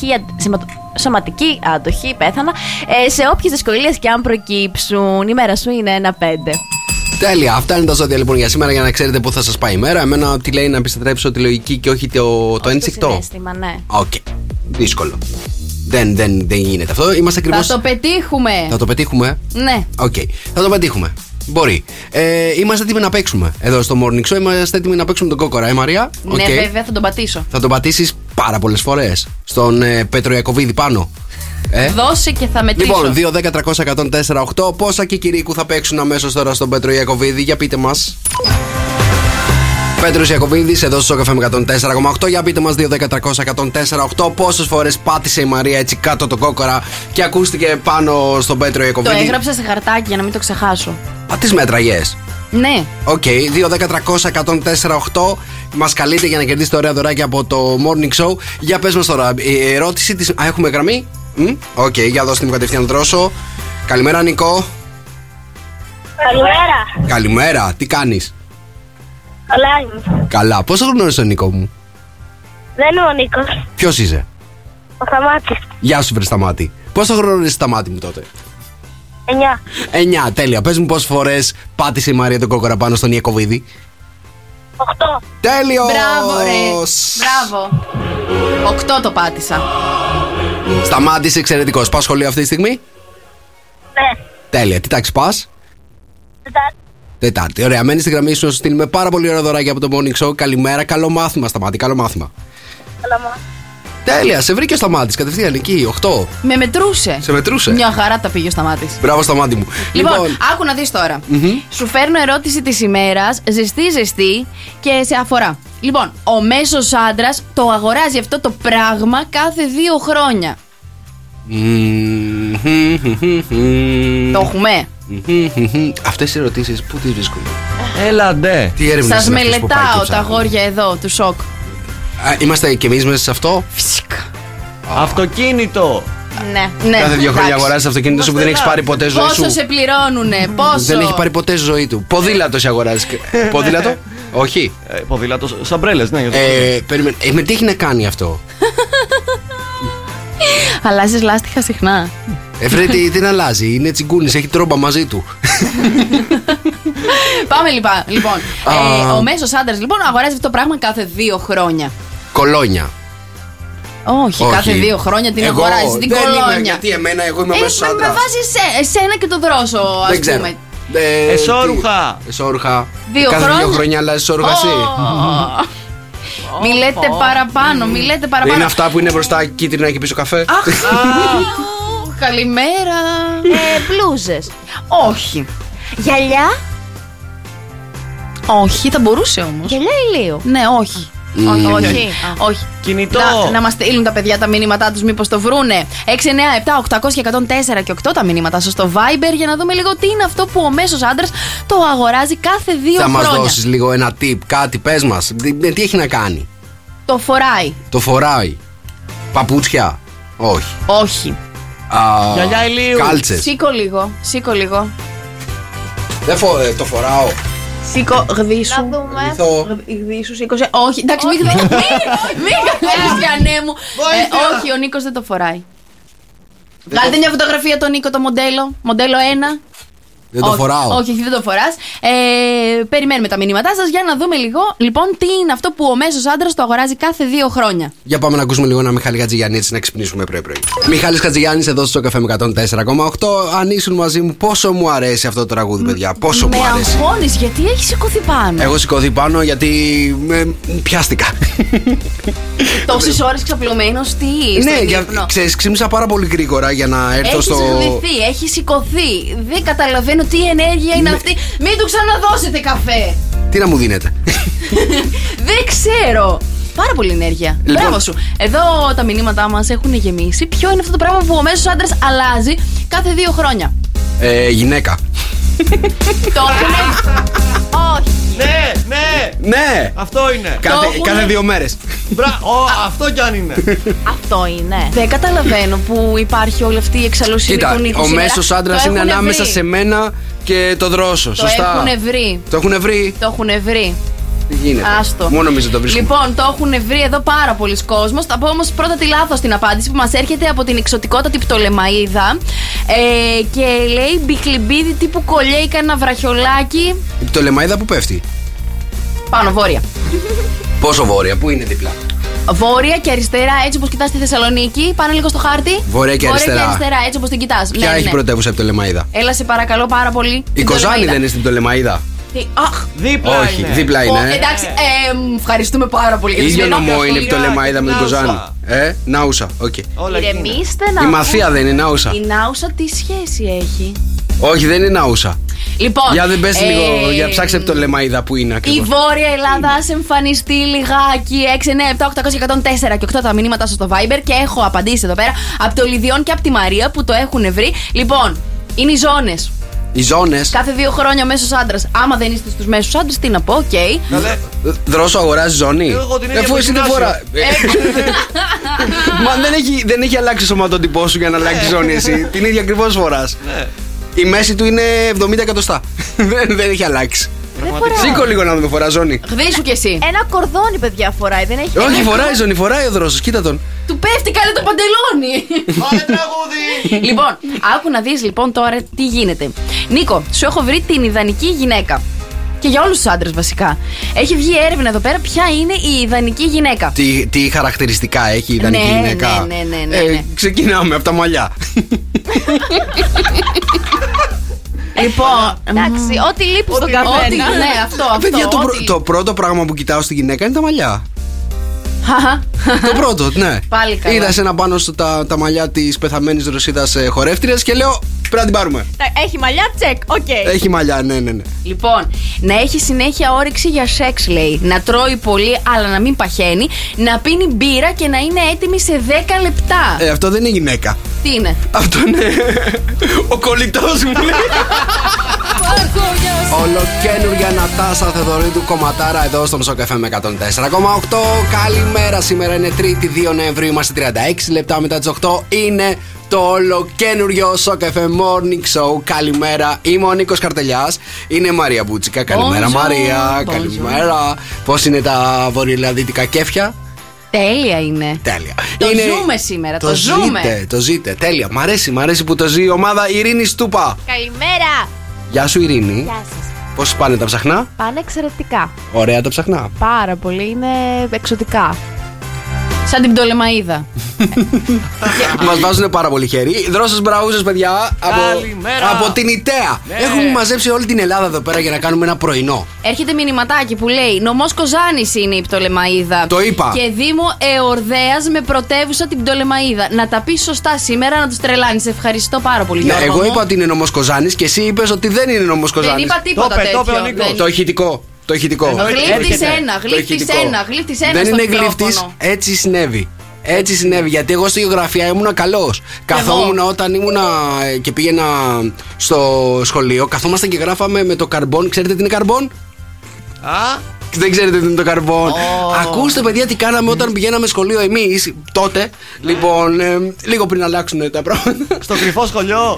σωματική αντοχή, πέθανα, σε όποιες δυσκολίες και αν προκύψουν. Η μέρα σου είναι ένα 5. Τέλεια. Αυτά είναι τα ζώδια λοιπόν για σήμερα για να ξέρετε πού θα σας πάει η μέρα. Εμένα τι λέει να επιστρέψω τη λογική και όχι το ένστικτο. Το συναίσθημα, ναι. Οκ. Δύσκολο. Δεν γίνεται αυτό. Είμαστε ακριβώς. Θα το πετύχουμε. Θα το πετύχουμε. Ναι. Οκ. Θα το πετύχουμε. Μπορεί. Είμαστε έτοιμοι να παίξουμε. Εδώ στο Morning Show είμαστε έτοιμοι να παίξουμε τον Κόκορα, Μαρία. Ναι, βέβαια θα τον πατήσω. Θα τον πατήσεις πάρα πολλές φορές. Στον Πέτρο Ιακωβίδη πάνω. Δώσε και θα μετρήσω. Λοιπόν, 2-10-300-104-8. Πόσα και Κυρίκου θα παίξουν αμέσως τώρα στον Πέτρο Ιακωβίδη, για πείτε μας. Πέτρος Ιακωβίδης εδώ στο FM 104,8. Για πείτε μας 2-10-300-104-8. Πόσες φορές πάτησε η Μαρία έτσι κάτω το Κόκορα και ακούστηκε πάνω στον Πέτρο Το Ιακωβίδη. έγραψα σε χαρτάκι για να μην το ξεχάσω. Α, τις μέτραγες. Ναι. Οκ, 2-10-300-104-8. Μας καλείτε για να κερδίσετε ωραία δωράκια από το Morning Show. Για πες μας τώρα, η ερώτηση της. Α, έχουμε γραμμή. Οκ, για δώστε μου κατευθείαν δρόσο. Καλημέρα, Νικό. Καλημέρα. Καλημέρα, τι κάνεις? Καλά είμαι. Καλά, πώς το γνώρισες τον Νικό μου? Δεν είμαι ο Νίκος. Ποιος είσαι? Ο Σταμάτης. Γεια σου, βρε Σταμάτη. Πώς το γνώρισες Σταμάτη μου τότε? 9. 9, τέλεια. Πες μου πόσες φορές πάτησε η Μαρία τον Κόκορα πάνω στον Ιακωβίδη. 8. Τέλειος! Μπράβο, ρε. Μπράβο. 8 το πάτησα. Σταμάτης, εξαιρετικός. Πας σχολείο αυτή τη στιγμή? Ναι. Τέλεια. Τι τάξη πας? Τετάρτη. Τετάρτη. Ωραία, μένει στη γραμμή σου να σου στείλουμε πάρα πολύ ωραία δωράκια από το Morning Show. Καλημέρα, καλό μάθημα, Σταμάτη. Καλό μάθημα. Καλά μα. Τέλεια, σε βρήκε ο Σταμάτης κατευθείαν εκεί, 8. Με μετρούσε. Σε μετρούσε. Μια χαρά τα πήγε ο Σταμάτης. Μπράβο, Σταμάτη μου. Λοιπόν, άκου να δεις τώρα. Σου φέρνω ερώτηση της ημέρας, ζεστή και σε αφορά. Λοιπόν, ο μέσος άντρας το αγοράζει αυτό το πράγμα κάθε 2 χρόνια. Το έχουμε. Αυτές οι ερωτήσεις πού τις βρίσκουμε? Έλα ντε. Τι έρευνες Σας είναι αυτές που πάει και μελετάω τα ψάχνει? αγόρια εδώ, του σοκ. Είμαστε κι εμείς μέσα σε αυτό. Φυσικά. Αυτοκίνητο. Ναι. Κάθε 2 χρόνια εντάξει. αγοράζεις αυτοκίνητο σου που δεν έχεις πάρει ποτέ ζωή σου. Πόσο σε πληρώνουνε, πόσο. Δεν έχει πάρει ποτέ στη ζωή του. Ποδήλατο σε αγοράζει. Ποδήλατο? Όχι. Ποδήλατο, σαμπρέλες, ναι. Περίμενε. Με τι έχει να κάνει αυτό? Αλλάζεις λάστιχα συχνά. Βρε, τι να αλλάζει. Είναι τσιγκούνης, έχει τρόμπα μαζί του. Πάμε λοιπόν. Ο μέσος άντρας λοιπόν αγοράζει αυτό το πράγμα κάθε 2 χρόνια. Κολόνια. Όχι, κάθε 2 χρόνια την αγοράζει την κολόνια. Γιατί εγώ είμαι ο μέσος άντρας. Με βάση εσένα και το δρόσο, ας πούμε. Εσώρουχα. Εσώρουχα. 2 κάθε χρόνια. 2 χρόνια αλλάζει εσώρουχα εσύ. Μη λέτε παραπάνω, μη λέτε παραπάνω. Είναι αυτά που είναι μπροστά κίτρινα και πίσω καφέ. Καλημέρα. Μπλούζες. Όχι. Γυαλιά. Όχι, θα μπορούσε όμως. Γυαλιά ηλίου. Ναι, όχι. Όχι. Κινητό. Να μας στείλουν τα παιδιά τα μηνύματά τους, μήπως το βρούνε. 697 800 104 και 8 τα μηνύματά σας στο Viber για να δούμε λίγο τι είναι αυτό που ο μέσος άντρας το αγοράζει κάθε 2 Θα χρόνια. μας δώσεις λίγο ένα tip, κάτι, πες μας. Τι έχει να κάνει. Το φοράει. Το φοράει. Παπούτσια. Όχι. Όχι. Γυαλιά ηλίου. Κάλτσες. Σήκω λίγο. Το φοράω. Σήκω, γδίσου. Να δούμε. Γδίσου, σήκωσε. Όχι, εντάξει, μην καλέσεις Γιάννε μου. Όχι, ο Νίκος δεν το φοράει. Βγάλτε μια φωτογραφία τον Νίκο, το μοντέλο 1. Δεν το φοράω. Όχι, δεν το φοράς. Περιμένουμε τα μηνύματά σας για να δούμε λίγο. Λοιπόν, τι είναι αυτό που ο μέσος άντρας το αγοράζει κάθε 2 χρόνια. Για πάμε να ακούσουμε λίγο ένα Μιχάλη Χατζηγιάννη, έτσι να ξυπνήσουμε πρωί-πρωί. Μιχάλης Χατζηγιάννης εδώ στο καφέ με 104,8. Αν ήσουν μαζί μου, πόσο μου αρέσει αυτό το τραγούδι, παιδιά. Πόσο μου αρέσει. Με αγχώνεις, γιατί έχει σηκωθεί πάνω. Εγώ σηκωθεί πάνω γιατί πιάστηκα. Τόσες ώρες ξαπλωμένος, τι Ναι, ύπνο. ξέρεις, ξύπνησα πάρα πολύ γρήγορα για να έρθω Έχεις γδυθεί, έχεις σηκωθεί. Δεν καταλαβαίνω τι ενέργεια είναι αυτή. Μην του ξαναδώσετε καφέ. Τι να μου δίνετε. Δεν ξέρω. Πάρα πολύ ενέργεια. Λοιπόν. Μπράβο σου. Εδώ τα μηνύματά μας έχουν γεμίσει. Ποιο είναι αυτό το πράγμα που ο μέσος άντρας αλλάζει κάθε 2 χρόνια. Γυναίκα. Το έχουνε. Όχι. Ναι! Αυτό είναι. Κάθε 2 μέρες. Αυτό κι αν είναι. Αυτό είναι. Δεν καταλαβαίνω που υπάρχει όλη αυτή η εξαλωσύνη Κοίτα, του Νίκου ο σήμερα. μέσος άντρας Το είναι έχουνε ανάμεσα βρει. σε μένα και το δρόσο. Το Σωστά. έχουνε βρει. Το έχουνε βρει. Το έχουνε βρει. Τι γίνεται. Άστο. Μόνο εμείς δεν το βρίσκουμε. Λοιπόν, το έχουν βρει εδώ πάρα πολλοί κόσμος. Θα πω όμως πρώτα τη λάθος την απάντηση που μας έρχεται από την εξωτικότατη Πτολεμαΐδα. Και λέει μπιχλιμπίδι τύπου κολλιέ, ένα βραχιολάκι. Η Πτολεμαΐδα που πέφτει. Πάνω, βόρεια. Πόσο βόρεια, πού είναι διπλά. Βόρεια και αριστερά, έτσι όπως κοιτάς τη Θεσσαλονίκη. Πάνε λίγο στο χάρτη. Βόρεια και αριστερά. Έτσι όπως την κοιτάς. Ποια έχει πρωτεύουσα η Πτολεμαΐδα. Έλα σε παρακαλώ πάρα πολύ. Η Κοζάνη δεν είναι στην Πτολεμαΐδα. Αχ, Δίπλα Όχι, είναι. δίπλα είναι. εντάξει, ευχαριστούμε πάρα πολύ για τη Ίδιο σημερινή νομό είναι η Νάουσα. Πτολεμαΐδα με την Κοζάνη. Νάουσα. Νάουσα, οκ. Όλα εκεί είναι. Ηρεμήστε να Η Μαθία δεν είναι Νάουσα. Η Νάουσα τι σχέση έχει. Όχι, δεν είναι Νάουσα. Λοιπόν, Για δεν πες λίγο, για ψάξε Πτολεμαΐδα που είναι η ακριβώς. Βόρεια Ελλάδα ας εμφανιστεί λιγάκι. 6, 9, 7, 800, 104 και 8 τα μηνύματα στο Viber. Και έχω απαντήσει εδώ πέρα από το Λιδιόν και από τη Μαρία που το έχουν βρει. Λοιπόν, είναι οι ζώνες. Οι ζώνες. Κάθε 2 χρόνια ο μέσος άντρας. Άμα δεν είστε στους μέσους άντρες, τι να πω, οκ. Καλέ. Δρόσο αγοράζει ζώνη. Εγώ την ίδια Αφού από εσύ δεν γυμνάσιο. φορά. Μα δεν έχει αλλάξει το σωματότυπό σου για να αλλάξει ζώνη εσύ. Την ίδια ακριβώς φοράς. Ναι. Η μέση του είναι 70 εκατοστά. Δεν έχει αλλάξει. Σήκω λίγο να με φορά ζώνη. Γδίσου κι εσύ. Ένα κορδόνι, παιδιά, φοράει. Δεν έχει. Όχι, φοράει ζώνη, φοράει ο δρόσος, κοίτα τον. Του πέφτει καλέ το παντελόνι. Πάμε τραγούδι. Λοιπόν, άκου να δεις λοιπόν τώρα τι γίνεται. Νίκο, σου έχω βρει την ιδανική γυναίκα. Και για όλους τους άντρες βασικά. Έχει βγει έρευνα εδώ πέρα ποια είναι η ιδανική γυναίκα. Τι χαρακτηριστικά έχει η ιδανική Ναι, γυναίκα. ναι. Ξεκινάμε από τα μαλλιά. Λοιπόν, Εντάξει, ό,τι λείπει στον ό,τι, καθένα. ναι, αυτό. Παιδιά, ό,τι- το πρώτο πράγμα που κοιτάω στη γυναίκα είναι τα μαλλιά. Χαχα. Το πρώτο, ναι. Πάλι καλά. Είδα εσένα πάνω τα μαλλιά της πεθαμένης Ρωσίδας χορεύτριας και λέω πρέπει να την πάρουμε. Έχει μαλλιά, τσεκ. Οκ. Έχει μαλλιά, ναι. Λοιπόν, να έχει συνέχεια όρεξη για σεξ, λέει. Να τρώει πολύ, αλλά να μην παχαίνει. Να πίνει μπύρα και να είναι έτοιμη σε 10 λεπτά. Αυτό δεν είναι γυναίκα. Τι είναι? Αυτό είναι ο κολλητός μου. Ολοκένουργια Νατάσα Θεοδωρίδου κομματάρα εδώ στο Μεσό Καφέ με 104,8. Καλημέρα, σήμερα είναι 3η 2 Νοεμβρίου, είμαστε 36 λεπτά μετά τις 8. Είναι το ολοκένουργιο Σοκ FM Morning Show. Καλημέρα, είμαι ο Νίκος Καρτελιάς. Είναι η Μαρία Μπούτσικα. Καλημέρα, Bonjour. Μαρία. Bonjour. Καλημέρα. Πώς είναι τα βορειοελλαδίτικα κέφια? Τέλεια είναι. Τέλεια. Το ζούμε σήμερα, το ζούμε. Το ζείτε, τέλεια. Μ' αρέσει που το ζει η ομάδα Ειρήνη Στούπα. Καλημέρα. Γεια σου, Ειρήνη. Γεια σας. Πώς πάνε τα ψαχνά? Πάνε εξαιρετικά. Ωραία τα ψαχνά. Πάρα πολύ, είναι εξωτικά. Σαν την Πτολεμαΐδα. Μας βάζουν πάρα πολύ χέρι. Δρόσες μπραούζες, παιδιά. Καλημέρα. Από την Ιταία. Έχουμε μαζέψει όλη την Ελλάδα εδώ πέρα για να κάνουμε ένα πρωινό. Έρχεται μηνυματάκι που λέει: νομός Κοζάνης είναι η Πτολεμαΐδα. Το είπα. Και Δήμο Εορδέας με πρωτεύουσα την Πτολεμαΐδα. Να τα πεις σωστά σήμερα, να τους τρελάνεις. Ευχαριστώ πάρα πολύ, Ναι, Γιώργο εγώ μου. είπα ότι είναι νομός Κοζάνης και εσύ είπες ότι δεν είναι νομός Δεν Κοζάνης. είπα τίποτα Το είπε ο τέτοιο. Νίκος. Το ηχητικό. Το ηχητικό. Γλύφτης Έρχεται. ένα, Το γλύφτης ηχητικό. ένα, γλύφτης ένα. Δεν στο είναι γλύφτης, μικρόφωνο. έτσι συνέβη. Έτσι συνέβη, γιατί εγώ στη γεωγραφία ήμουνα καλός. Καθόμουν όταν ήμουνα και πήγαινα στο σχολείο, καθόμασταν και γράφαμε με το καρμπόν. Ξέρετε τι είναι καρμπόν? Α, Δεν ξέρετε τι είναι το καρμπόν. Ακούστε, παιδιά, τι κάναμε όταν πηγαίναμε σχολείο εμείς τότε. Λοιπόν, λίγο πριν αλλάξουν τα πράγματα. στο κρυφό σχολείο.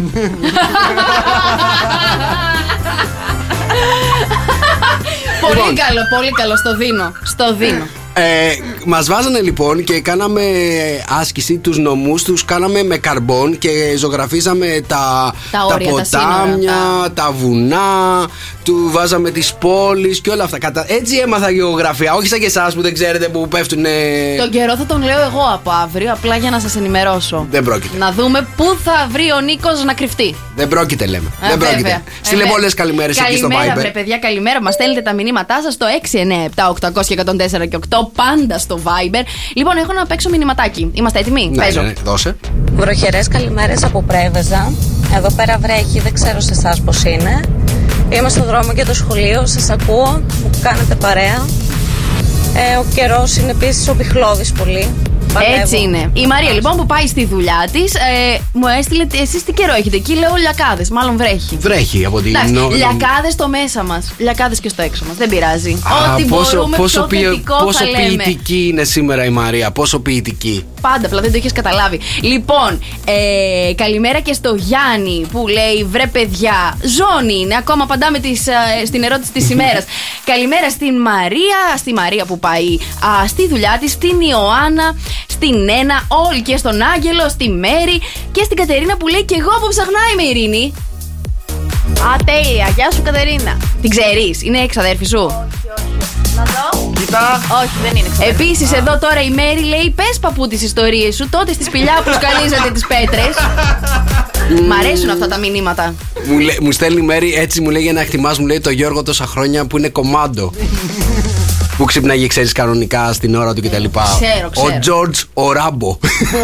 Πολύ καλό, πολύ καλό. Στο δίνω. Στο δίνω. Μας βάζανε λοιπόν και κάναμε άσκηση, τους νομούς τους κάναμε με καρμπόν και ζωγραφίζαμε τα όρια, τα ποτάμια, σύνορα, τα βουνά, του βάζαμε τις πόλεις και όλα αυτά. Έτσι έμαθα γεωγραφία, όχι σαν και εσάς που δεν ξέρετε που πέφτουν. Τον καιρό θα τον λέω εγώ από αύριο, απλά για να σας ενημερώσω. Δεν πρόκειται. Να δούμε πού θα βρει ο Νίκος να κρυφτεί. Δεν πρόκειται, λέμε. Δεν πρόκειται. Βέβαια. Στείλε πολλές καλημέρες εκεί στο Καλημέρα, Viber. βρε παιδιά, καλημέρα. Μας στέλνετε τα μηνύματά σας στο 697-800-1048 και 8, πάντα στο Viber. Λοιπόν, έχω να παίξω μηνυματάκι. Είμαστε έτοιμοι? Ναι, Παίζω. ναι, δώσε. Βροχερές καλημέρες από Πρέβεζα. Εδώ πέρα βρέχει, δεν ξέρω σε εσάς πώς είναι. Είμαι στο δρόμο για το σχολείο, σας ακούω, μου κάνετε παρέα. Ο καιρός είναι επίσης οπιχλώδης πολύ. Παλεύω. Έτσι είναι. Η Μαρία λοιπόν που πάει στη δουλειά της μου έστειλε εσείς τι καιρό έχετε εκεί. Λέω λιακάδες, μάλλον βρέχει. Βρέχει από την. Εντάξει, λιακάδες στο μέσα μας, λιακάδες και στο έξω μας. Δεν πειράζει. Ό,τι μπορούμε, πιο θετικό πόσο θα λέμε. ποιητική είναι σήμερα η Μαρία, πόσο ποιητική. Πάντα, απλά δεν το έχεις καταλάβει. Λοιπόν, καλημέρα και στο Γιάννη που λέει: βρε παιδιά, ζώνη είναι. Ακόμα απαντάμε στην ερώτηση της ημέρας. Καλημέρα στη Μαρία που πάει στη δουλειά της, στην Ιωάννα, στην Ένα, όλοι και στον Άγγελο, στη Μέρη και στην Κατερίνα που λέει: και εγώ που ψαχνάει με Ειρήνη. Α, τέλεια. Γεια σου, Κατερίνα. Την ξέρεις, είναι εξαδέρφη σου. Να δω. Κοίτα. Όχι, δεν είναι ξαδέρφη. Επίσης, εδώ τώρα η Μέρη λέει: πες παππού τις ιστορίες σου τότε στη σπηλιά που σκαλίζατε τις πέτρες. Μ' αρέσουν αυτά τα μηνύματα. Μου στέλνει η Μέρη, έτσι μου λέει για να εκτιμάς, μου λέει το Γιώργο τόσα χρόνια που είναι κομμάντο. Που ξυπνάγει, ξέρεις, κανονικά στην ώρα του κτλ. Ξέρω. Ο Τζορτζ ο Ράμπο.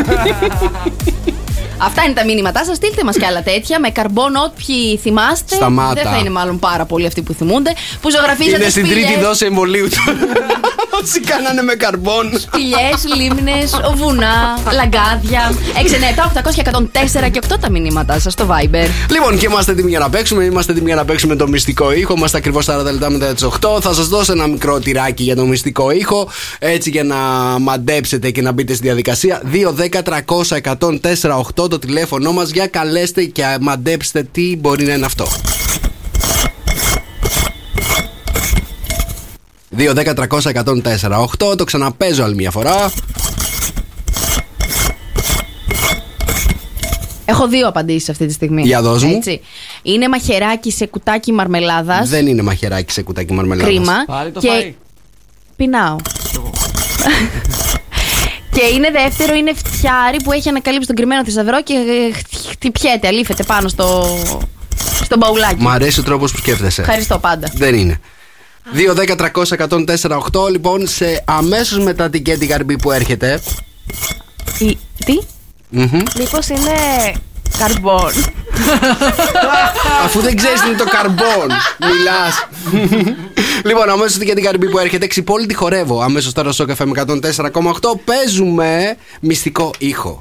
Αυτά είναι τα μήνυματά σας. Στείλτε μας κι άλλα τέτοια με καρμπόν, όποιοι θυμάστε. Σταμάτα. Δεν θα είναι μάλλον πάρα πολλοί αυτοί που θυμούνται. Που ζωγραφίζατε Είναι στην σπηλιές, τρίτη δόση εμβολίου του. Όσοι κάνανε με καρμπόν. σπηλιές, λίμνες, βουνά, λαγκάδια. 697-800-1004 και 8 τα μηνύματά σας στο Viber. Λοιπόν, και είμαστε έτοιμοι για να παίξουμε. Είμαστε έτοιμοι για να παίξουμε το μυστικό ήχο. Είμαστε ακριβώς 40 λεπτά μετά τις 8. Θα σας δώσω ένα μικρό τυράκι για το μυστικό ήχο. Έτσι για να μαντέψετε και να μπείτε στη διαδικασία. 2-10-300-1048 το τηλέφωνο μας. Για καλέστε και μαντέψτε τι μπορεί να είναι αυτό. 2-10-300-1048. Το ξαναπέζω άλλη μια φορά. Έχω δύο απαντήσεις αυτή τη στιγμή. Για δώσ' μου. Έτσι. Είναι μαχαιράκι σε κουτάκι μαρμελάδας. Δεν είναι μαχαιράκι σε κουτάκι μαρμελάδας. Κρίμα. Πάλι το και φάει. πεινάω. Και είναι δεύτερο, είναι φτιάρι που έχει ανακαλύψει τον κρυμμένο θησαυρό και χτυπιέται, αλήφεται πάνω στο μπαουλάκι. Μ' αρέσει ο τρόπος που σκέφτεσαι. Ευχαριστώ πάντα. Δεν είναι. 2-10-300-1048 λοιπόν, σε αμέσως μετά την Κέντι Γαρμπή που έρχεται. Τι? Μήπως είναι καρμπόν. Αφού δεν ξέρεις τι είναι το καρμπόν, μιλάς. Λοιπόν, αμέσως την Κέντι Γαρμπή που έρχεται, Ξυπόλυτη χορεύω. Αμέσως τώρα στο FM 104,8 παίζουμε μυστικό ήχο.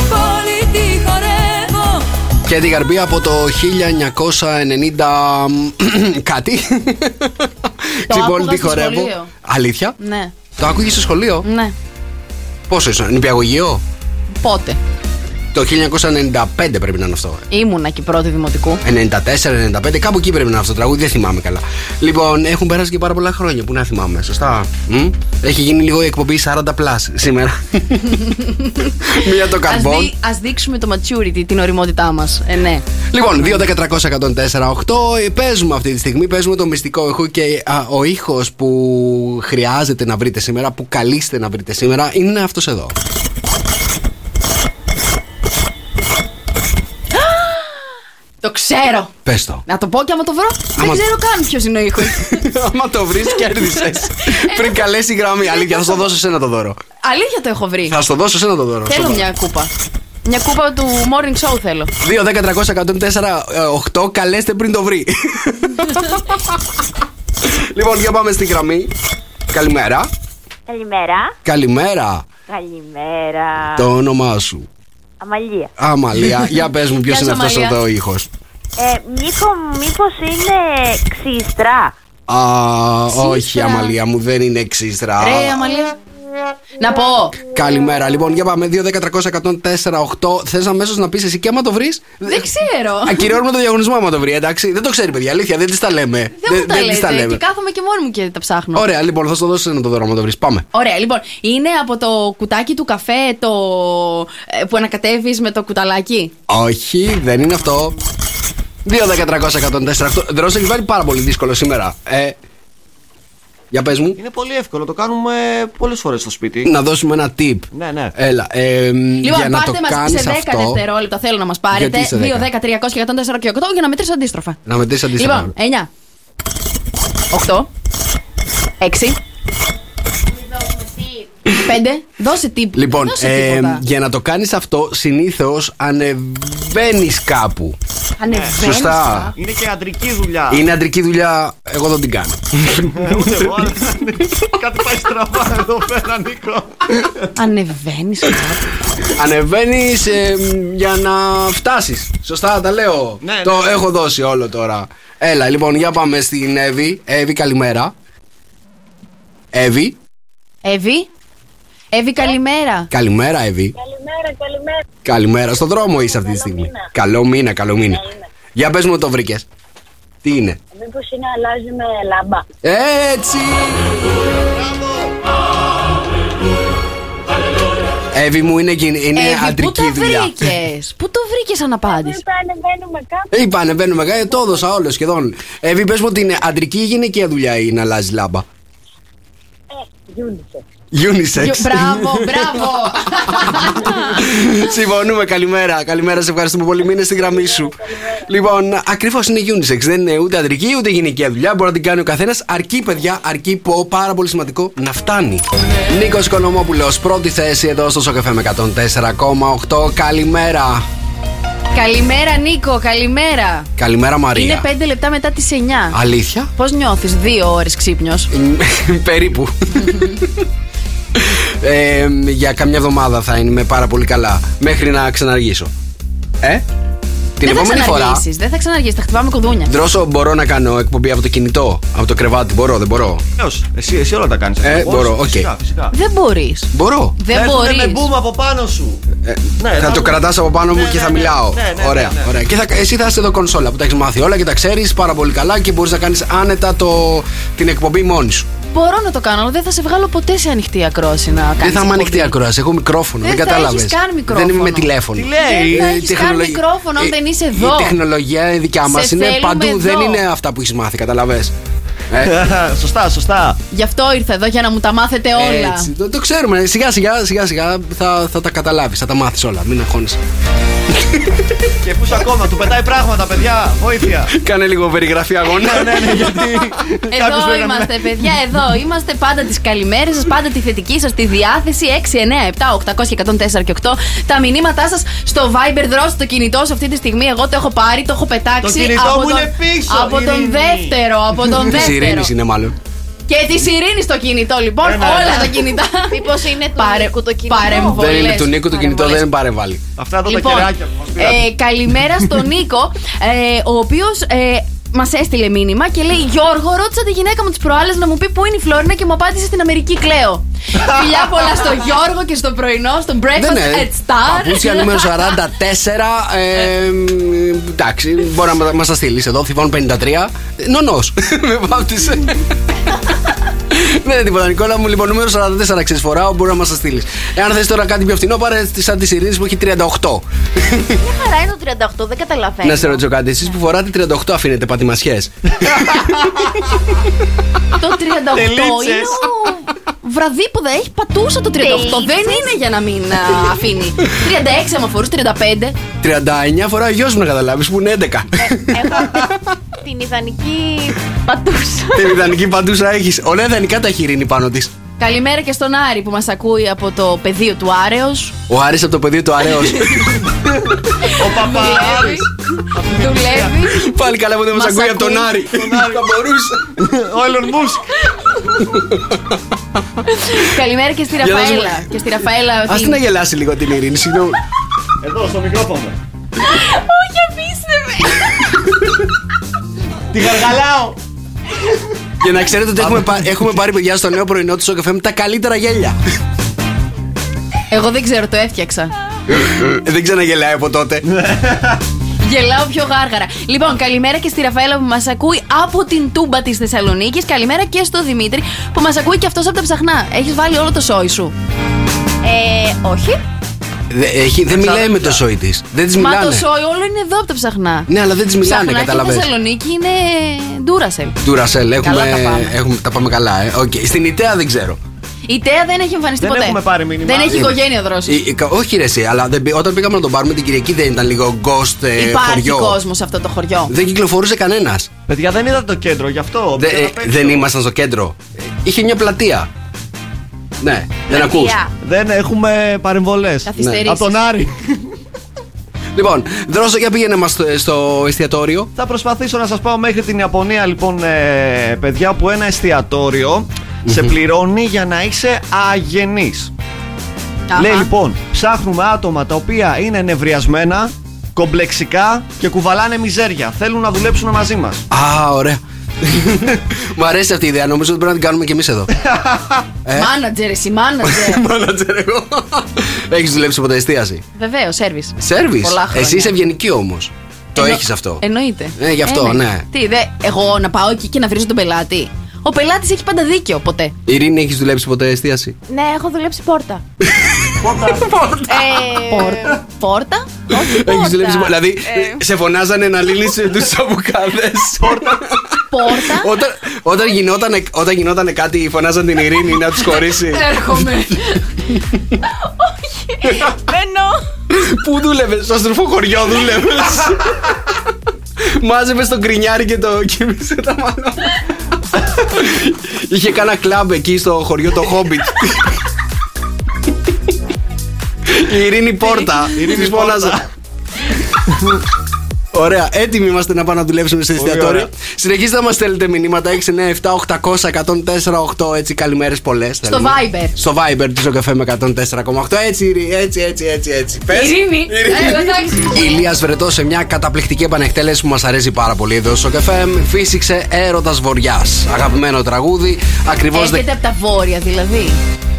Κέντι Γαρμπή από το 1990 κάτι. Ξυπόλυτη στο χορεύω. σχολείο. Αλήθεια? Ναι. Το άκουγες στο σχολείο? Ναι. Πόσο ήσουν, νηπιαγωγείο? Πότε? Το 1995 πρέπει να είναι αυτό. Ήμουνα και πρώτη δημοτικού. 94-95, κάπου εκεί πρέπει να είναι αυτό το τραγούδι, δεν θυμάμαι καλά. Λοιπόν, έχουν περάσει και πάρα πολλά χρόνια που να θυμάμαι, σωστά. Έχει γίνει λίγο η εκπομπή 40 plus σήμερα. Μία το καρμπόν. Ας δείξουμε το maturity, την ωριμότητά μας. Ναι. Λοιπόν, 2-10-300-104-8. Παίζουμε αυτή τη στιγμή, παίζουμε το μυστικό ήχο και ο ήχος που χρειάζεται να βρείτε σήμερα, που καλείστε να βρείτε σήμερα, είναι αυτός εδώ. Το ξέρω! Πες το. Να το πω και άμα το βρω, δεν ξέρω καν ποιος είναι ο ήχος. Άμα το βρεις, κέρδισες. Πριν καλέσει η γραμμή. Αλήθεια, θα στο δώσω εσένα το δώρο. Αλήθεια το έχω βρει. Θα στο δώσω εσένα το δώρο. Θέλω μια κούπα. Μια κούπα του morning show θέλω. 2-10-300-104-8. Καλέστε πριν το βρει. Λοιπόν, για πάμε στη γραμμή. Καλημέρα. Καλημέρα. Καλημέρα. Καλημέρα. Το όνομά σου? Αμαλία. Αμαλία. Για πες μου ποιος είναι αυτός εδώ ο ήχος. Νίκο, μήπως είναι ξύστρα? Όχι, Αμαλία μου, δεν είναι ξύστρα. Ρε, Αμαλία. Να πω. Καλημέρα, λοιπόν, για πάμε. 2-10-300-104-8. Θες αμέσως να πεις εσύ και άμα το βρεις? Δεν ξέρω. Ακυρώνουμε το διαγωνισμό άμα το βρει, εντάξει. Δεν το ξέρει, παιδιά, αλήθεια, δεν τις τα λέμε. Δεν μου τα λέτε. Και κάθομαι και μόνη μου και τα ψάχνω. Ωραία, λοιπόν, θα σου δώσω ένα το δώρο άμα το βρεις. Πάμε. Ωραία, λοιπόν, είναι από το κουτάκι του καφέ που ανακατεύεις με το κουταλάκι. Όχι, δεν είναι αυτό. 2-10-300-104-8. Δρόσο, έχει βάλει πάρα πολύ δύσκολο σήμερα. Για πες μου. Είναι πολύ εύκολο, το κάνουμε πολλές φορές στο σπίτι. Να δώσουμε ένα tip. Ναι. Έλα, λοιπόν, για να το πάρτε μας κάνεις σε 10 αυτό. δευτερόλεπτα. Θέλω να μας πάρετε. 2-10-300-104-8 για να μετρήσω αντίστροφα. Να μετρήσεις αντίστροφα. Λοιπόν, 9, 8, 6, 5. Δώσε tip. Λοιπόν, Δώσε τίποτα. για να το κάνεις αυτό, συνήθως ανεβαίνεις κάπου. Ανεβαίνεις. Σωστά. Είναι και αντρική δουλειά. Είναι αντρική δουλειά, εγώ δεν την κάνω. Ούτε εγώ, αλλά κάτι πάει στραβά εδώ πέρα, Νίκο. Ανεβαίνεις κάπου. Ανεβαίνεις για να φτάσεις. Σωστά, τα λέω. Ναι, Το ναι. έχω δώσει όλο τώρα. Έλα, λοιπόν, για πάμε στην Εύη. Εύη, καλημέρα. Εύη. Εύη, καλημέρα. Καλημέρα, Εύη. Καλημέρα. Καλημέρα. Στον δρόμο είσαι αυτή τη στιγμή. Καλό μήνα. Για πες μου, το βρήκες. Τι είναι? Μήπως είναι αλλάζει με λάμπα? Έτσι. Εύη μου, είναι αντρική δουλειά. Πού το βρήκες αναπάντηση? Είπα ανεβαίνουμε κάπου. Είπα ανεβαίνουμε κάτω, το έδωσα όλο σχεδόν. Εύη, πες μου ότι είναι αντρική ή γυναικεία δουλειά ή να αλλάζει λάμπα? Unisex. Unisex. Μπράβο. Συμφωνούμε, καλημέρα, σε ευχαριστούμε πολύ. Μείνε στη γραμμή σου. Λοιπόν, ακριβώς είναι unisex. Δεν είναι ούτε αντρική ούτε γυναικεία δουλειά. Μπορεί να την κάνει ο καθένας. Αρκεί, παιδιά, πάρα πολύ σημαντικό, να φτάνει. Νίκος Οικονομόπουλος, πρώτη θέση εδώ στο Σοκ FM με 104,8. Καλημέρα. Καλημέρα, Νίκο, καλημέρα. Καλημέρα, Μαρία. Είναι 5 λεπτά μετά τις 9. Αλήθεια? Πώς νιώθεις, 2 ώρες ξύπνιος? Περίπου. Για κάμια εβδομάδα θα είναι πάρα πολύ καλά. Μέχρι να ξαναργήσω. Την επόμενη φορά. Δεν θα ξαναργήσεις, θα χτυπάμε κουδούνια. Δρόσο, μπορώ να κάνω εκπομπή από το κινητό, από το κρεβάτι? Δεν μπορώ. Εσύ όλα τα κάνεις. Μπορώ, οκ. Φυσικά. Δεν μπορείς. Μπορώ. Δεν μπορείς. Με μπούμ από πάνω σου. Θα το κρατάς από πάνω μου και θα μιλάω. Ωραία. Και εσύ θα είσαι εδώ κονσόλα που τα έχεις μάθει όλα και τα ξέρεις πάρα πολύ καλά και μπορείς να κάνεις άνετα την εκπομπή μόνη σου. Μπορώ να το κάνω, αλλά δεν θα σε βγάλω ποτέ σε ανοιχτή ακρόαση να κάνεις. Δεν θα είμαι ανοιχτή ακρόαση, έχω μικρόφωνο. Δεν κατάλαβες. Δεν έχεις καν μικρόφωνο. Δεν είμαι με τηλέφωνο. Τι λέει? Δεν θα έχεις καν μικρόφωνο αν δεν είσαι εδώ. Η τεχνολογία η δικιά μας είναι παντού. εδώ. Δεν είναι αυτά που έχεις μάθει, καταλαβες. Σωστά. Γι' αυτό ήρθα εδώ για να μου τα μάθετε όλα. Έτσι, το ξέρουμε. Σιγά σιγά θα τα καταλάβεις, θα τα μάθεις όλα. Μην αγχώνεσαι. Και πούς ακόμα, του πετάει πράγματα, παιδιά. Βοήθεια. Κάνε λίγο περιγραφή αγώνα. Ναι, γιατί. Εδώ είμαστε, παιδιά, εδώ είμαστε. Πάντα τις καλημέρες σας, πάντα τη θετική σας, τη διάθεση. 6, 9, 7, 800 και 104 και 8. Τα μηνύματά σας στο Viber, δρώστε το κινητό σε αυτή τη στιγμή. Εγώ το έχω πάρει, το έχω πετάξει. Το κινητό μου είναι πίσω. Από τον δεύτερο. Της Ειρήνης είναι μάλλον. Και τη Ειρήνη στο κινητό, λοιπόν. Όλα τα κινητά. Μήπως είναι του Νίκου το κινητό? Παρεμβολές. Δεν είναι του Νίκου το κινητό, δεν είναι παρεμβάλλει. Αυτά εδώ τα Λοιπόν, κεράκια που μας πήρατε. καλημέρα στον Νίκο, ο οποίος μας έστειλε μήνυμα και λέει: Γιώργο, ρώτησα τη γυναίκα μου τις προάλλες να μου πει πού είναι η Φλόρινα και μου απάντησε στην Αμερική, κλαίω. Φιλιά πολλά στο Γιώργο και στο πρωινό, στο breakfast at Star. Παπούτσια νούμερο 44. Εντάξει, μπορεί να μας τα στείλεις εδώ, Θηβών 53. Νονός. Με βάπτισε. Δεν είναι τίποτα, Νικόλα μου. Λοιπόν, νούμερο 44 ξέρεις φοράω, μπορεί να μας τα στείλεις. Εάν θες τώρα κάτι πιο φθηνό, πάρε σαν τη Ειρήνης που έχει 38. Μια χαρά είναι το 38, δεν καταλαβαίνω. Να σε ρωτήσω κάτι, εσείς που φοράτε 38 αφήνετε πατημασιές? Το 38 είναι ο βραδίποδα, έχει πατούσα το 38. Δεν είναι για να μην αφήνει. 36 άμα φορούς, 35. 39 φορά ο γιος μου να καταλάβεις που είναι 11. Έχω την ιδανική πατούσα. Την ιδανική παντούσα έχεις. Ωραία ιδανικά τα έχει η Ειρήνη πάνω της. Καλημέρα και στον Άρη που μας ακούει από το πεδίο του Άρεος. Ο Άρης από το πεδίο του Αρέως. Ο Παπάρης. Δουλεύει. Πάλι καλά που δεν μας ακούει από τον Άρη. Θα μπορούσε. Ο Elon Musk. Καλημέρα και στη Ραφαέλα. Και στη Ραφαέλα. Ας την να γελάσει λίγο την Ειρήνη, συγγνώμη. Εδώ στο μικρόφωνο. Όχι, αφήστε με. Τη γαργαλάω. Για να ξέρετε ότι έχουμε πάρει παιδιά στο νέο πρωινό του Σοκ FM τα καλύτερα γέλια. Εγώ δεν ξέρω, το έφτιαξα. Δεν ξαναγελάει από τότε. Γελάω πιο γάργαρα. Λοιπόν, καλημέρα και στη Ραφαέλα που μας ακούει από την Τούμπα της Θεσσαλονίκης. Καλημέρα και στο Δημήτρη που μας ακούει και αυτός από τα ψαχνά. Έχεις βάλει όλο το σόι σου? Όχι. Δεν μιλάει με το σόι της. Δεν της Μα μιλάνε. το σόι όλο είναι εδώ από τα ψαχνά. Ναι, αλλά δεν της μιλάνε, Ψαχνάκι καταλαβαίνεις. στη Θεσσαλονίκη είναι Duracell. Duracell, Καλά τα πάμε. τα πάμε καλά. Στην Ιταία δεν ξέρω. Η Τέα δεν έχει εμφανιστεί Δεν ποτέ. έχουμε πάρει μήνυμα. Δεν έχει οικογένεια δρόση. Όχι ρε εσύ, αλλά όταν πήγαμε να τον πάρουμε την Κυριακή δεν ήταν λίγο ghost Υπάρχει χωριό? κόσμο σε αυτό το χωριό. Δεν κυκλοφορούσε κανένας. Παιδιά, δεν είδατε το κέντρο, γι' αυτό. Δεν ήμασταν στο κέντρο. Είχε μια πλατεία. Ναι, δεν ακούς. Δεν έχουμε παρεμβολές. Καθυστερήσεις. Από τον Άρη. Λοιπόν, Δρόσο, για πήγαινε μας στο εστιατόριο. Θα προσπαθήσω να σας πάω μέχρι την Ιαπωνία, λοιπόν, παιδιά, που ένα εστιατόριο σε πληρώνει για να είσαι αγενής. Λέει λοιπόν, ψάχνουμε άτομα τα οποία είναι νευριασμένα, κομπλεξικά και κουβαλάνε μιζέρια. Θέλουν να δουλέψουν μαζί μας. Α, ωραία. Μ' αρέσει αυτή η ιδέα, νομίζω ότι πρέπει να την κάνουμε κι εμείς εδώ. Μάνατζερ, εσύ, μάνατζερ. Μάνατζερ εγώ. Έχεις δουλέψει ποτέ εστίαση? Βεβαίω, σέρβις. Σέρβις. Πολλά χρόνια. Εσύ είσαι ευγενική όμως. Το έχεις αυτό. Εννοείται. Γι' αυτό, ναι. Τι, εγώ να πάω εκεί και να βρίζω τον πελάτη? Ο πελάτης έχει πάντα δίκιο, ποτέ. Ειρήνη, έχεις δουλέψει ποτέ εστίαση? Ναι, έχω δουλέψει πόρτα. Πόρτα. Όχι Έχεις δουλέψει πόρτα. Δηλαδή, σε φωνάζανε να λύνεις τους σαμπουκάδες. Πόρτα. Όταν γινόταν κάτι, φωνάζαν την Ειρήνη να τους χωρίσει. Έρχομαι. Μπαίνω. Πού δούλευες? Στο στροφοχωριό δούλευες? Μάζευες το γκρινιάρι και το κοίμησε τα μάλλον. Είχε κάνα κλαμπ εκεί στο χωριό το Χόμπιτ. Η Ειρήνη Πόρτα. Της φώναζα. Ωραία, έτοιμοι είμαστε να πάμε να δουλέψουμε σε εστιατόριο. Συνεχίστε να μας στέλνετε μηνύματα 697-800-1048, έτσι, καλημέρες πολλές. Στο Viber. Στο Viber του Σοκ FM 104,8. Έτσι. Πες. Ειρήνη. Εντάξει. Ηλίας Βρετός σε μια καταπληκτική επανεκτέλεση που μας αρέσει πάρα πολύ εδώ στο Σοκ FM. Φύσηξε Έρωτας Βοριάς. Αγαπημένο τραγούδι. Ακριβώς. Έρχεται από τα βόρεια δηλαδή.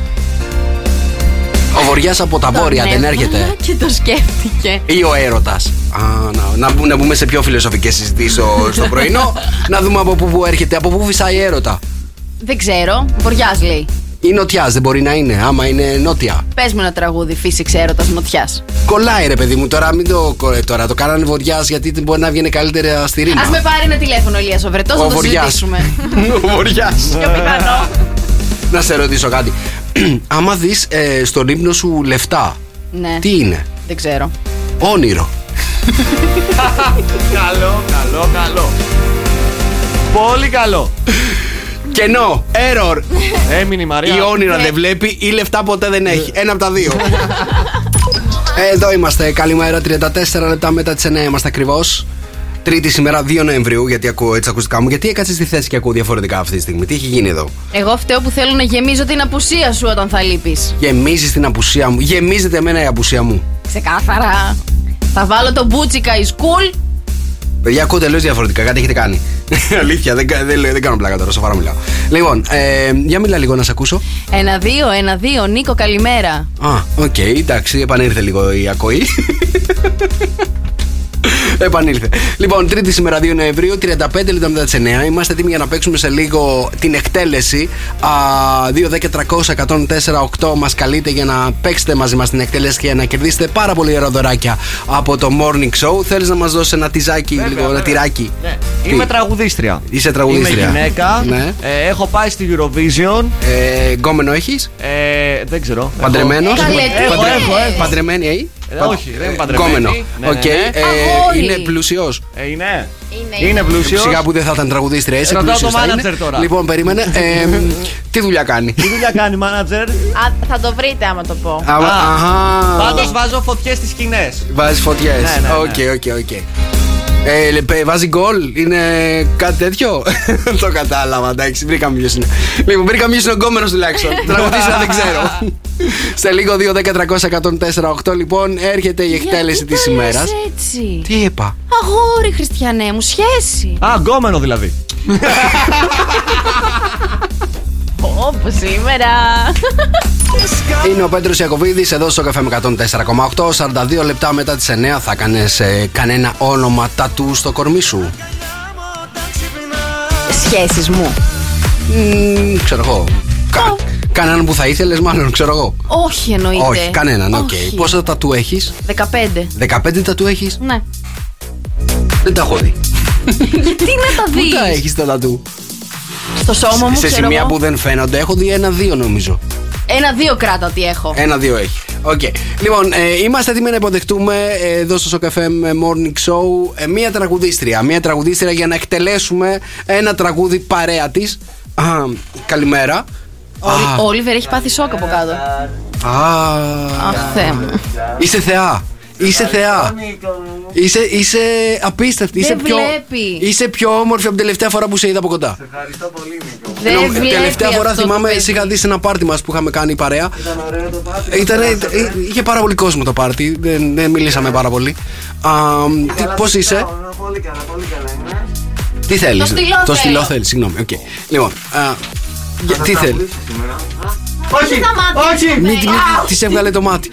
Ο Βοριάς από τα βόρεια δεν έρχεται? Και το σκέφτηκε. Ή ο έρωτας? Να μπούμε σε πιο φιλοσοφικές συζητήσεις στο πρωινό. Να δούμε από πού έρχεται, από πού φυσάει έρωτα. Δεν ξέρω. Βοριάς λέει. Ή νοτιάς, δεν μπορεί να είναι, άμα είναι νότια. Πες μου ένα τραγούδι, φύσηξε έρωτας νοτιάς. Κολλάει ρε παιδί μου, τώρα μην το κάνανε Βοριάς, γιατί μπορεί να βγαίνει καλύτερα στη ρήμα. Ας με πάρει ένα τηλέφωνο, Ηλίας ο Βρετός, να το συζητήσουμε. Ο Βοριάς. Πιο πιθανό. Να σε ρωτήσω κάτι. Άμα δεις στον ύπνο σου λεφτά, Ναι. τι είναι? Δεν ξέρω. Όνειρο. Καλό. Πολύ καλό. Κενό, error. Έμεινε η Μαρία. Ή όνειρα δεν βλέπει ή λεφτά ποτέ δεν έχει. Ένα από τα δύο. Εδώ είμαστε. Καλημέρα. 34 λεπτά μετά τις 9 είμαστε ακριβώς. Τρίτη σήμερα, 2 Νοεμβρίου. Γιατί ακούω έτσι ακουστικά μου. Γιατί έκατσε στη θέση και ακούω διαφορετικά αυτή τη στιγμή? Τι έχει γίνει εδώ? Εγώ φταίω που θέλω να γεμίζω την απουσία σου όταν θα λείπεις. Γεμίζεις την απουσία μου. Γεμίζεται εμένα η απουσία μου. Ξεκάθαρα. Θα βάλω το μπούτσικα η school Παιδιά, ακούω τελείως διαφορετικά. Κάτι έχετε κάνει. Αλήθεια, δεν κάνω πλάκα τώρα. Σοβαρά μιλάω. Λοιπόν, για μιλά λίγο να σε ακούσω. 1-2, Νίκο, καλημέρα. Οκ, εντάξει, επανήλθε λίγο η ακοή. Επανήλθε. Λοιπόν, Τρίτη σήμερα 2 Νοεμβρίου, 35 λεπτά μετά τις 9. Είμαστε έτοιμοι για να παίξουμε σε λίγο την εκτέλεση. 2-10-300-104-8 μας καλείτε για να παίξετε μαζί μας την εκτέλεση και να κερδίσετε πάρα πολύ ωραία δωράκια από το Morning Show. Θέλεις να μας δώσεις ένα τυζάκι, λίγο, ένα τυράκι? Ναι. Είμαι τραγουδίστρια. Είσαι τραγουδίστρια. Είμαι γυναίκα. Ναι. Έχω πάει στη Eurovision. Γκόμενο έχεις? Δεν ξέρω. Παντρεμένος? Έχω. Παντρεμένη, Όχι, δεν είμαι παντρεμένη. Γκόμενο. Ναι. Είναι πλούσιος. Είναι πλούσιος. Σιγά που δεν θα ήταν τραγουδίστρια. Είσαι ρωτάω πλούσιος. το manager τώρα. Λοιπόν, περίμενε. Τι δουλειά κάνει? Τι δουλειά κάνει, manager? Θα το βρείτε άμα το πω. Πάντως βάζω φωτιές στις σκηνές. Βάζεις φωτιές. Ναι. Οκ. Βάζει γκολ, είναι κάτι τέτοιο? Το κατάλαβα, εντάξει, βρήκαμε ποιος είναι. Λοιπόν, βρήκαμε ποιος είναι ο γκόμενος τουλάχιστον. Τραγουδίστρια δεν ξέρω. Σε λίγο 2-10-300-104-8 λοιπόν έρχεται η εκτέλεση της ημέρας. Έτσι. Τι είπα? Αγόρι, Χριστιανέ μου, σχέση. Γκόμενο δηλαδή. Όπως σήμερα. Είναι ο Πέτρος Ιακωβίδης εδώ στο Καφέ με 104,8. 42 λεπτά μετά τις 9 θα κάνεις κανένα όνομα τατού στο κορμί σου? Σχέσεις μου. Ξέρω εγώ. Κανέναν που θα ήθελες, μάλλον, ξέρω εγώ. Όχι, εννοείται. Όχι, κανέναν, οκ. Πόσα τατού έχεις? 15. 15 τατού έχεις? Ναι. Δεν τα έχω δει. Γιατί να τα δεις? Πού τα έχεις τα τατού? Στο σώμα μου, σε ξέρω σημεία εγώ. που δεν φαίνονται. Έχω δει 1-2 νομίζω. 1-2 κράτα ότι έχω. 1-2 έχει. Οκ. Λοιπόν, είμαστε έτοιμοι να υποδεχτούμε εδώ στο Σοκαφέ με Morning Show μία τραγουδίστρια. Μία τραγουδίστρια για να εκτελέσουμε ένα τραγούδι παρέα της. Καλημέρα. Ο Όλιβερ έχει πάθει σοκ από κάτω. Αχ, Θεέ μου. Είσαι θεά. Είσαι θεά. Είσαι απίστευτη. Είσαι πιο όμορφη από την τελευταία φορά που σε είδα από κοντά. Σε ευχαριστώ πολύ, Νίκο. Δεν βλέπει. Τελευταία φορά αυτό θυμάμαι, το σε είχα δει σε ένα πάρτι μας που είχαμε κάνει παρέα. Ήταν ωραίο το πάρτι. Είχε πάρα πολύ κόσμο το πάρτι. Δεν μιλήσαμε πάρα πολύ. Πώς είσαι? Πολύ καλά, πολύ καλά είμαι. Τι θέλεις? Το στυλό θέλεις, συγγνώμη. Λοιπόν, τι θέλεις? Όχι! Μην της έβγαλε το μάτι.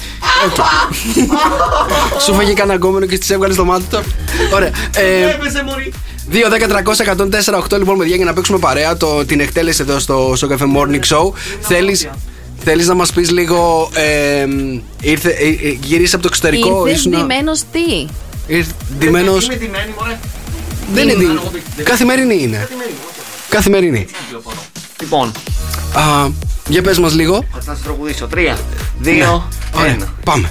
Σου φάγε κανένα γκόμενο και της έβγαλε το μάτι τώρα. Ωραία. Έπεσε, μωρή. 2-10-300-104-8 λοιπόν, παιδιά, για να παίξουμε παρέα την εκτέλεση εδώ στο Cafe Morning Show. Θέλεις να μας πεις λίγο? Γυρίσε από το εξωτερικό? Ήρθες ντυμένος τι? Ντυμένος? Είμαι ντυμένη, μωρέ. Δεν είναι ντυμένη. Καθημερινή είναι. Καθημερινή. Λοιπόν, για πες μας λίγο. θα σας τραγουδήσω. 3, 2, 1. Πάμε.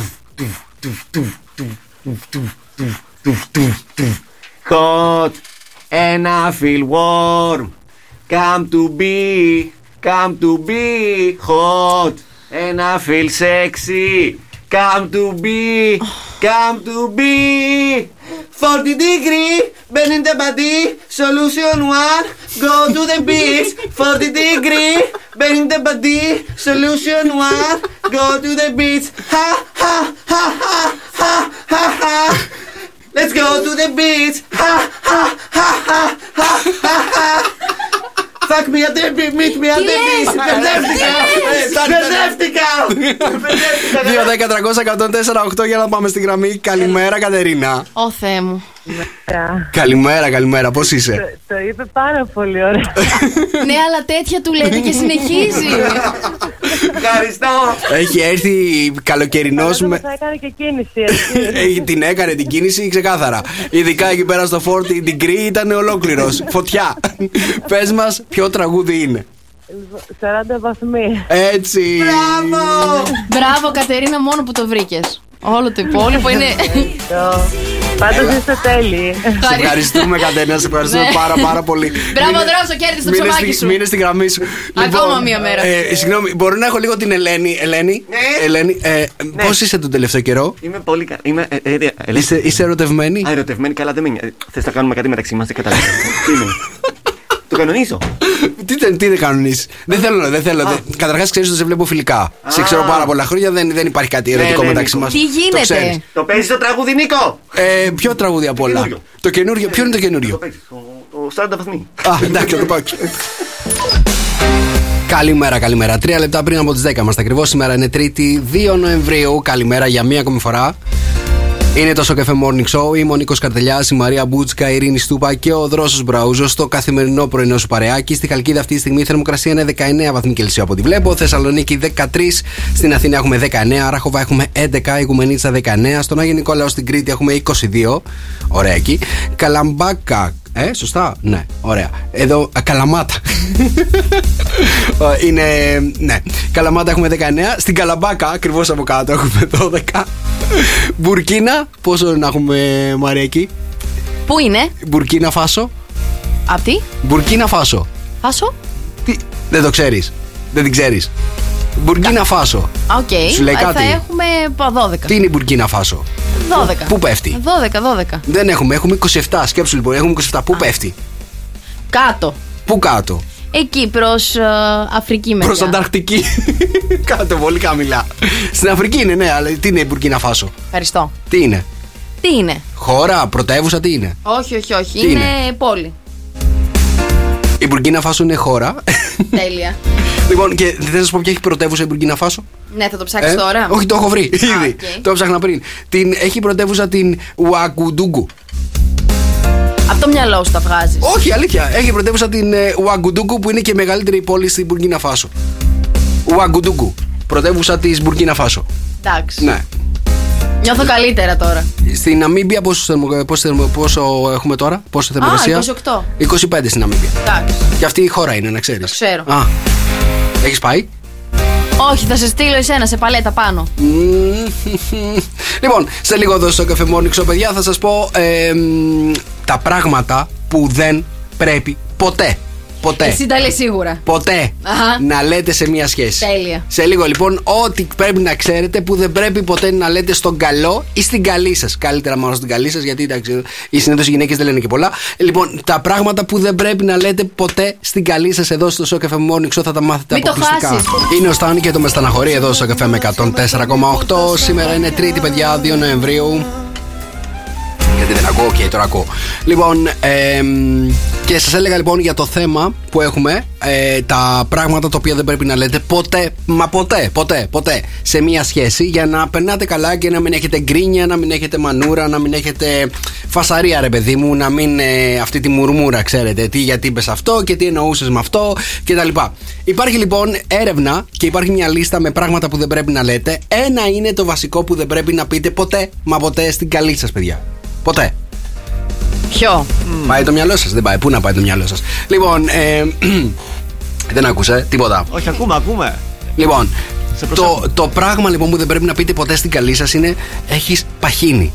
Hot and I feel warm. Come to be hot and I feel sexy. Come to be 40 degree, bend in the body, solution one, go to the beach. 40 degree, bend in the body, solution one, go to the beach. Ha ha ha ha ha ha ha. Let's go to the beach. Ha ha ha ha ha ha ha. Fuck me at the beach, meet me at the beach. Μπερδεύτηκα. 2-10-300-104-8 για να πάμε στη γραμμή. Καλημέρα, Κατερίνα. Ω Θεέ μου. Καλημέρα, πώς είσαι? Το είπε πάρα πολύ ωραία. Ναι, αλλά τέτοια του λέτε και συνεχίζει. Ευχαριστώ. Έχει έρθει καλοκαιρινός Θα έκανε και κίνηση. την έκανε την κίνηση ξεκάθαρα. Ειδικά εκεί πέρα στο 40 degree ήταν ολόκληρος. Φωτιά. Πες μας ποιο τραγούδι είναι? 40 βαθμοί. Έτσι. Μπράβο, Κατερίνα, μόνο που το βρήκες. Όλο το υπόλοιπο είναι. Πάντως είστε τέλειοι. Σε ευχαριστούμε, Κατερίνα, σε ευχαριστούμε πάρα πολύ. Μπράβο, Δρόσο, κέρδισε το ψωμάκι σου. Μείνε στη γραμμή σου. Ακόμα μία μέρα. Συγγνώμη, μπορώ να έχω λίγο την Ελένη? Ελένη, πώς είσαι τον τελευταίο καιρό? Είμαι πολύ καλά. Είσαι ερωτευμένη? Ερωτευμένη, καλά δεν με. Θες να κάνουμε κάτι μεταξύ μας, δεν καταλαβαίνω. Τι είναι? Το κανονίζω. Τι είναι κανονίσει. Δεν θέλω. Καταρχάς ξέρεις ότι σε βλέπω φιλικά. Σε ξέρω πάρα πολλά χρόνια, δεν υπάρχει κάτι ερωτικό μεταξύ μας. Τι γίνεται? Το παίζει το τραγούδι, Νίκο! Ποιο τραγούδι απ' όλα? Το καινούριο. Ποιο είναι το καινούριο? Το 40 βαθμοί. Εντάξει, θα το πάω. Καλημέρα. 3 λεπτά πριν από τις 10 είμαστε ακριβώς. Σήμερα είναι Τρίτη 2 Νοεμβρίου. Καλημέρα για μία ακόμη φορά. Είναι το Shock FM Morning Show. Είμαι ο Νίκος Καρτελιάς, η Μαρία Μπούτσκα, η Ειρήνη Στούπα και ο Δρόσος Μπραούζος. Στο καθημερινό πρωινό σου παρεάκι. Στη Χαλκίδα αυτή τη στιγμή η θερμοκρασία είναι 19 βαθμοί Κελσίου από ό,τι βλέπω. Θεσσαλονίκη 13. Στην Αθήνα έχουμε 19. Ράχοβα έχουμε 11. Οικουμενίτσα 19. Στον Άγιο Νικόλαο στην Κρήτη έχουμε 22. Ωραία εκεί. Καλαμπάκα. Σωστά. Ναι, ωραία. Εδώ, Καλαμάτα. Είναι. Ναι. Καλαμάτα έχουμε 19. Στην Καλαμπάκα, ακριβώς από κάτω, έχουμε 12. Μπουρκίνα, πόσο να έχουμε, Μαρία, εκεί? Πού είναι? Μπουρκίνα Φάσο. Απ' τι? Μπουρκίνα Φάσο. Φάσο? Τι? Δεν το ξέρεις? Δεν την ξέρεις? Μπουρκίνα Φάσο. Οκ. Σου λέει κάτι? Θα έχουμε 12. Τι είναι η Μπουρκίνα Φάσο? 12. Πού πέφτει? 12. Δεν έχουμε 27. Σκέψου λοιπόν, έχουμε 27. Πού πέφτει? Κάτω. Πού κάτω? Εκεί προς Αφρική μεριά. Προς Ανταρκτική. Κάτω πολύ χαμηλά. Στην Αφρική είναι, ναι, αλλά τι είναι η Μπουρκίνα Φάσο? Ευχαριστώ. Τι είναι? Τι είναι? Χώρα, πρωτεύουσα, τι είναι? Όχι. Τι είναι πόλη. Η Μπουρκίνα Φάσο είναι χώρα. Τέλεια. Λοιπόν, και δεν θα σας πω ποια έχει πρωτεύουσα η Μπουρκίνα Φάσο. Ναι, θα το ψάξεις τώρα. Όχι, το έχω βρει ήδη. Okay. Το ψάχνα πριν. Έχει πρωτεύουσα την Ουαγκουντούγκου. Από το μυαλό σου τα βγάζεις. Όχι, αλήθεια. Έχει πρωτεύουσα την Ουαγκουντούγκου που είναι και η μεγαλύτερη πόλη στην Μπουρκίνα Φάσο. Ουαγκουντούγκου. Πρωτεύουσα της Μπουρκίνα Φάσο. Εντάξει. Ναι. Νιώθω καλύτερα τώρα. Στην Ναμίμπια πόσο έχουμε τώρα? Πόσο θερμοκρασία? 28. 25 στην Ναμίμπια. Εντάξει. Και αυτή η χώρα είναι, να ξέρεις. Το ξέρω. Έχεις πάει? Όχι, θα σε στείλω εσένα σε παλέτα πάνω. Λοιπόν, σε λίγο εδώ στο Cafe Morning Show, παιδιά, θα σας πω τα πράγματα που δεν πρέπει ποτέ. Εσύ τα λες σίγουρα. Ποτέ να λέτε σε μια σχέση. Τέλεια. Σε λίγο λοιπόν, ό,τι πρέπει να ξέρετε που δεν πρέπει ποτέ να λέτε στον καλό ή στην καλή σας. Καλύτερα μάλλον στην καλή σας, γιατί εντάξει, οι συνήθως οι γυναίκες δεν λένε και πολλά. Λοιπόν, τα πράγματα που δεν πρέπει να λέτε ποτέ στην καλή σας εδώ στο Shock FM Morning Show θα τα μάθετε μην αποκλειστικά. Το χάσεις. Είναι ο Στάνη και το με στεναχωρεί εδώ στο Cafe με 104,8. Σήμερα είναι Τρίτη, παιδιά, 2 Νοεμβρίου. Γιατί δεν ακούω, τώρα ακούω. Λοιπόν, και σας έλεγα λοιπόν για το θέμα που έχουμε, τα πράγματα τα οποία δεν πρέπει να λέτε ποτέ, μα ποτέ σε μια σχέση, για να περνάτε καλά και να μην έχετε γκρίνια, να μην έχετε μανούρα, να μην έχετε φασαρία, ρε παιδί μου, να μην αυτή τη μουρμούρα, ξέρετε, γιατί είπες αυτό και τι εννοούσες με αυτό κτλ. Υπάρχει λοιπόν έρευνα και υπάρχει μια λίστα με πράγματα που δεν πρέπει να λέτε. Ένα είναι το βασικό που δεν πρέπει να πείτε ποτέ, μα ποτέ στην καλή σας, παιδιά. Ποτέ. Ποιο? Πάει το μυαλό σας? Δεν πάει. Πού να πάει το μυαλό σας? Λοιπόν, δεν άκουσε τίποτα. Όχι, ακούμε. Λοιπόν, το πράγμα λοιπόν που δεν πρέπει να πείτε ποτέ στην καλή σας είναι έχεις παχύνει.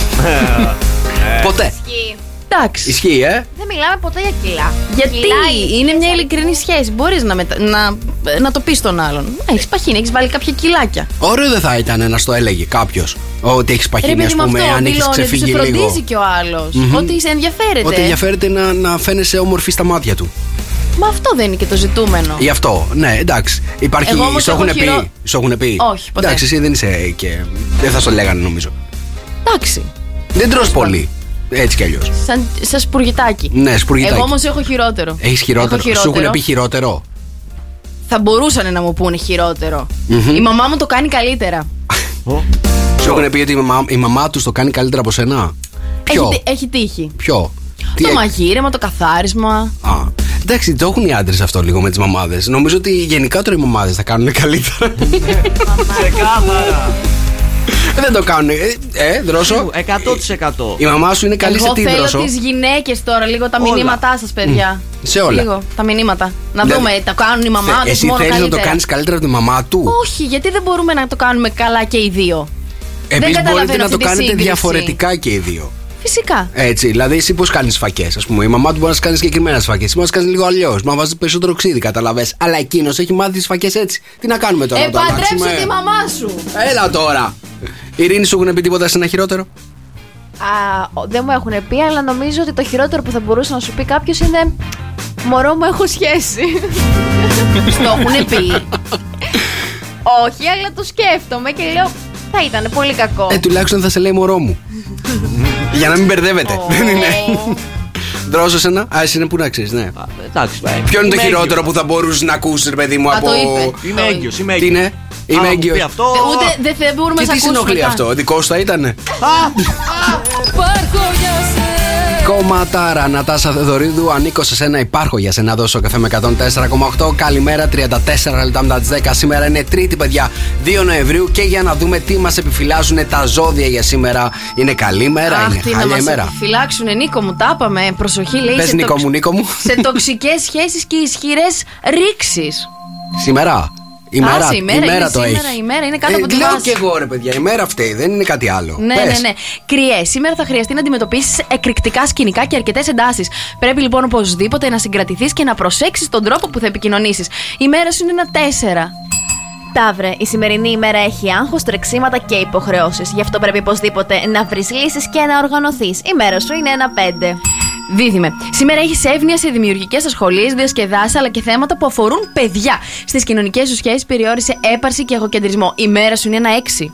Ποτέ. Εντάξει. Ισχύει, Δεν μιλάμε ποτέ για κιλά. Γιατί Κιλά είναι μια ειλικρινή σχέση. Μπορείς να το πεις στον άλλον. Έχεις παχύνει, έχεις βάλει κάποια κιλάκια. Ωραίο δεν θα ήταν να στο έλεγε κάποιος ότι έχεις παχύνει, ας πούμε, αν έχεις ξεφύγει λίγο. Ότι σε φροντίζει και ο άλλος. Ότι σε ενδιαφέρεται. Ότι ενδιαφέρεται να φαίνεσαι όμορφη στα μάτια του. Μα αυτό δεν είναι και το ζητούμενο. Γι' αυτό, ναι, εντάξει. Υπάρχει. Σου έχουν πει. Όχι, ποτέ. Εντάξει, εσύ δεν είσαι και. Δεν θα στο λέγανε, νομίζω. Εντάξει. Δεν τρως πολύ. Έτσι κι αλλιώς. Σαν σπουργητάκι. Ναι, σπουργητάκι. Εγώ όμως έχω χειρότερο. Έχεις χειρότερο? Σου έχουν πει χειρότερο? Θα μπορούσαν να μου πούνε χειρότερο. Η μαμά μου το κάνει καλύτερα. Σου έχουν πει ότι η μαμά τους το κάνει καλύτερα από σένα? Ποιο? Έχει τύχει. Ποιο? Το μαγείρεμα, το καθάρισμα. Εντάξει, το έχουν οι άντρες αυτό λίγο με τις μαμάδες. Νομίζω ότι γενικότερα οι μαμάδες θα κάνουν καλύτερα. Ξεκάθαρα. Δεν το κάνουν. Δρόσο. 100%. Η μαμά σου είναι καλή σε τι, Δρόσο? Εγώ θέλω τις γυναίκες τώρα λίγο τα μηνύματά σας, παιδιά. Σε όλα. Λίγο τα μηνύματα. Να δούμε, τα κάνουν οι μαμάδες εσύ μόνο καλύτερα? Εσύ θέλεις να το κάνεις καλύτερα από τη μαμά του? Όχι, γιατί δεν μπορούμε να το κάνουμε καλά και οι δύο? Επίσης μπορείτε να το κάνετε διαφορετικά και οι δύο. Φυσικά. Έτσι, δηλαδή εσύ πώς κάνεις φακές, ας πούμε. Η μαμά του μπορεί να κάνει συγκεκριμένες φακές. Εσύ μπορεί να κάνει λίγο αλλιώς. Μα βάζει περισσότερο ξύδι, καταλαβες. Αλλά εκείνος έχει μάθει τις φακές έτσι. Τι να κάνουμε τώρα? Παντρέψου τη μαμά σου. Έλα τώρα. Ειρήνη, σου έχουν πει τίποτα σε ένα χειρότερο? Δεν μου έχουν πει, αλλά νομίζω ότι το χειρότερο που θα μπορούσε να σου πει κάποιος είναι Μωρό μου, έχω σχέση. Στο έχουν πει. Όχι, αλλά το σκέφτομαι και λέω θα ήταν πολύ κακό. Τουλάχιστον θα σε λέει μωρό μου. Για να μην μπερδεύετε. Δεν είναι. Δρόσο σένα. Εσύ είναι που να ξέρεις, ναι. Εντάξει. Ποιο είναι το χειρότερο που θα μπορούσε να ακούσει, ρε παιδί μου, από. Το είπε. Είμαι έγκυος. Τι είναι? Είμαι έγκυος. Ούτε δεν μπορούμε να Τι σε ακούσουμε. συνοχλεί αυτό, δικό σου θα ήτανε? Υπάρχω για σένα. Κομματάρα, Νατάσα Θεοδωρίδου, ανήκω σε σένα, υπάρχω για σένα. Δώσω καφέ με 104,8. Καλημέρα, 34 λεπτά μετά τις 10. Σήμερα είναι Τρίτη, παιδιά, 2 Νοεμβρίου. Και για να δούμε τι μας επιφυλάσσουν τα ζώδια για σήμερα. Είναι καλή μέρα, είναι χάλια ημέρα. Να μας επιφυλάξουνε, Νίκο μου, τα είπαμε. Προσοχή, λέει. Πες Νίκο μου, Νίκο μου. Σε τοξικές σχέσεις και ισχυρές ρήξεις. Σήμερα. Η μέρα το έχει. Η μέρα είναι κάτω από τη βάση. Λέω και εγώ, ρε παιδιά, η μέρα φταίει, δεν είναι κάτι άλλο. Ναι. Κριέ, σήμερα θα χρειαστεί να αντιμετωπίσεις εκρηκτικά σκηνικά και αρκετές εντάσεις. Πρέπει λοιπόν οπωσδήποτε να συγκρατηθείς και να προσέξεις τον τρόπο που θα επικοινωνήσεις. Η μέρα σου είναι ένα 4. Ταύρε, η σημερινή ημέρα έχει άγχος, τρεξίματα και υποχρεώσεις. Γι' αυτό πρέπει οπωσδήποτε να βρεις λύσεις και να οργανωθείς. Η μέρα σου είναι ένα 5. Δίδυμε, σήμερα έχεις εύνοια σε δημιουργικές ασχολίες, διασκεδάσεις αλλά και θέματα που αφορούν παιδιά. Στις κοινωνικές σου σχέσεις περιόρισε έπαρση και εγωκεντρισμό. Η μέρα σου είναι ένα 6.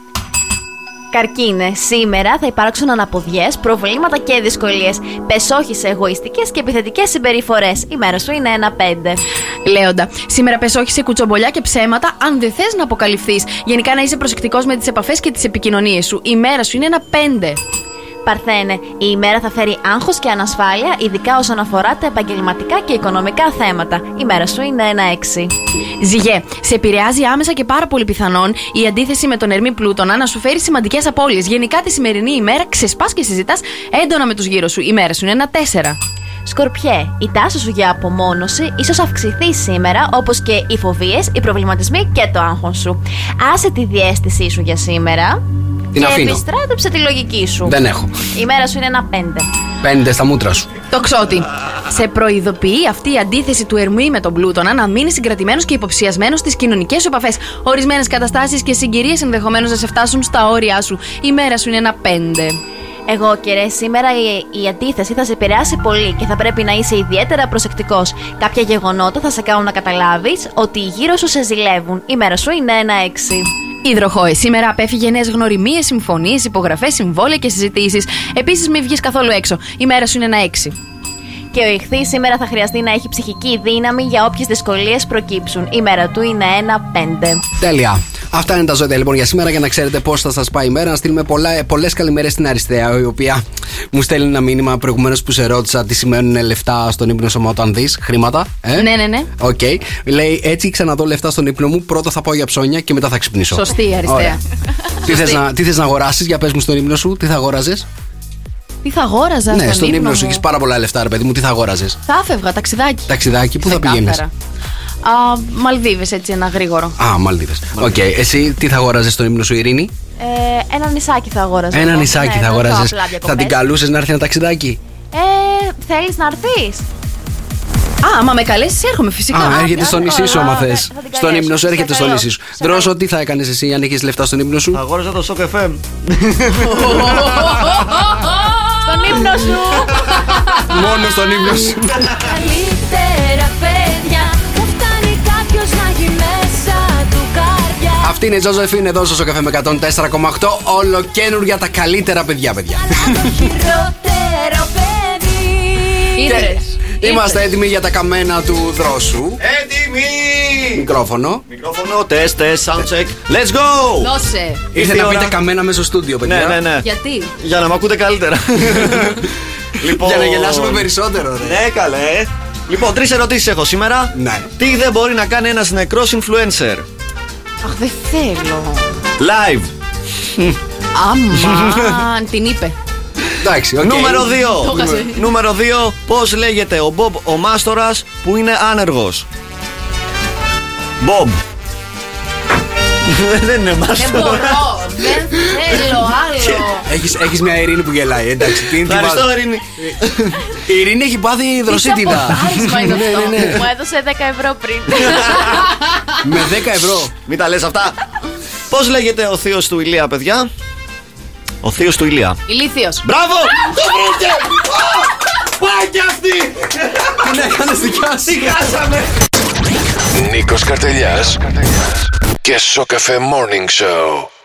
Καρκίνε, σήμερα θα υπάρξουν αναποδιές, προβλήματα και δυσκολίες. Πες όχι σε εγωιστικές και επιθετικές συμπεριφορές. Η μέρα σου είναι ένα 5. Λέοντα, σήμερα πες όχι σε κουτσομπολιά και ψέματα αν δεν θες να αποκαλυφθείς. Γενικά να είσαι προσεκτικός με τις επαφές και τις επικοινωνίες σου. Η μέρα σου είναι ένα 5. Παρθένε, η ημέρα θα φέρει άγχος και ανασφάλεια, ειδικά όσον αφορά τα επαγγελματικά και οικονομικά θέματα. Η μέρα σου είναι ένα 6. Ζυγέ, σε επηρεάζει άμεσα και πάρα πολύ πιθανόν η αντίθεση με τον Ερμή Πλούτονα να σου φέρει σημαντικές απώλειες. Γενικά τη σημερινή ημέρα ξεσπάς και συζητάς έντονα με τους γύρω σου. Η μέρα σου είναι ένα 4. Σκορπιέ, η τάση σου για απομόνωση ίσως αυξηθεί σήμερα, όπως και οι φοβίες, οι προβληματισμοί και το άγχος σου. Άσε τη διαίσθησή σου για σήμερα. Την και αφήνω. επιστράτεψε τη λογική σου. Δεν έχω. Η μέρα σου είναι ένα 5. 5 στα μούτρα σου. Το ξότι. Σε προειδοποιεί αυτή η αντίθεση του Ερμή με τον Πλούτονα να μείνει συγκρατημένος και υποψιασμένος στις κοινωνικές σου επαφές. Ορισμένες καταστάσεις και συγκυρίες ενδεχομένως να σε φτάσουν στα όρια σου. Η μέρα σου είναι ένα 5. Εγώ και ρε, σήμερα η αντίθεση θα σε επηρεάσει πολύ και θα πρέπει να είσαι ιδιαίτερα προσεκτικός. Κάποια γεγονότα θα σε κάνουν να καταλάβεις ότι οι γύρω σου σε ζηλεύουν. Η μέρα σου είναι ένα 6. Υδροχόε, σήμερα απέφυγε νέες γνωριμίες, συμφωνίες, υπογραφές, συμβόλαια και συζητήσεις. Επίσης, μην βγεις καθόλου έξω. Η μέρα σου είναι ένα 6. Και ο Ιχθύς σήμερα θα χρειαστεί να έχει ψυχική δύναμη για όποιες δυσκολίες προκύψουν. Η μέρα του είναι ένα 5. Τέλεια. Αυτά είναι τα ζώδια λοιπόν για σήμερα. Για να ξέρετε πώς θα σας πάει η μέρα, να στείλουμε πολλές καλημέρες στην Αριστεία, η οποία μου στέλνει ένα μήνυμα προηγουμένως που σε ρώτησα τι σημαίνουν λεφτά στον ύπνο σώμα όταν δεις χρήματα. Ναι. Οκ. Λέει έτσι ξαναδώ λεφτά στον ύπνο μου. Πρώτα θα πάω για ψώνια και μετά θα ξυπνήσω. Σωστή η Αριστεία. Τι θες να αγοράσεις, για πες μου στον ύπνο σου, τι θα αγόραζες? Τι θα αγόραζα? Ναι, στον ύπνο σου έχεις πάρα πολλά λεφτά, ρε παιδί μου, τι θα αγόραζες? Θα έφευγα, ταξιδάκι. Ταξιδάκι, πού θα πήγαινες? Μαλδίβες, έτσι ένα γρήγορο. Μαλδίβες. Οκ. Εσύ τι θα αγόραζες στον ύπνο σου, Ειρήνη? Ένα νησάκι θα αγόραζα. Ένα νησάκι θα αγόραζες. Θα την καλούσες να έρθει ένα ταξιδάκι? Θέλεις να έρθεις? Μα με καλέσεις, έρχομαι φυσικά. Έρχεται στο νησί σου, άμα θες. Στον ύπνο σου, έρχεται στο νησί σου. Δρόσο, τι θα έκανες εσύ αν έχεις λεφτά στον ύπνο σου? Αγόραζα το Shock FM. Στον ύπνο σου. Μόνο στον ύπνο σου. Καλύτερα παιδιά, που φτάνει κάποιος να έχει μέσα του καρδιά. Αυτή είναι η Τζοζεφίν εδώ στο Σοκαφέ με 104,8. Όλο καινούργια τα καλύτερα παιδιά. Το χειρότερο παιδί. Είδες. Είμαστε έτοιμοι για τα καμένα του Δρόσου. Έτοιμοι! Μικρόφωνο. Τεστ, sound check. Let's go! Δώσε. Ήρθε να πείτε καμένα μέσα στο στούντιο, παιδιά. Ναι. Γιατί? Για να μ' ακούτε καλύτερα. Λοιπόν... Για να γελάσουμε περισσότερο, ρε. Ναι, καλέ. Λοιπόν, 3 ερωτήσεις έχω σήμερα. Ναι. Τι δεν μπορεί να κάνει ένας νεκρός influencer? Αχ, δεν θέλω. Live. Αμάν, την είπε. Εντάξει, οκ. Νούμερο 2. Πώς λέγεται ο Μπομπ ο Μάστορας που είναι άνεργος? Μπομπ. Δεν είναι Δεν Μάστορας. μπορώ, δεν θέλω άλλο. Έχεις μια Ειρήνη που γελάει, εντάξει. Ευχαριστώ, Ειρήνη. Η Ειρήνη έχει πάθει δροσίτιδα. Σαμποτάρισμα είναι αυτό. Ναι. Μου έδωσε 10 ευρώ πριν. Με 10 ευρώ. Μην τα λες αυτά. Πώς λέγεται ο θείος του Ηλία, παιδιά? Ο θείος του Ηλία. Ηλίθιος. Μπράβο! Το βρήκε! Πάει κι αυτή! Τι να έκανες, τι Τι χάσαμε! Νίκος Καρτελιάς και Σοκαφέ Morning Show.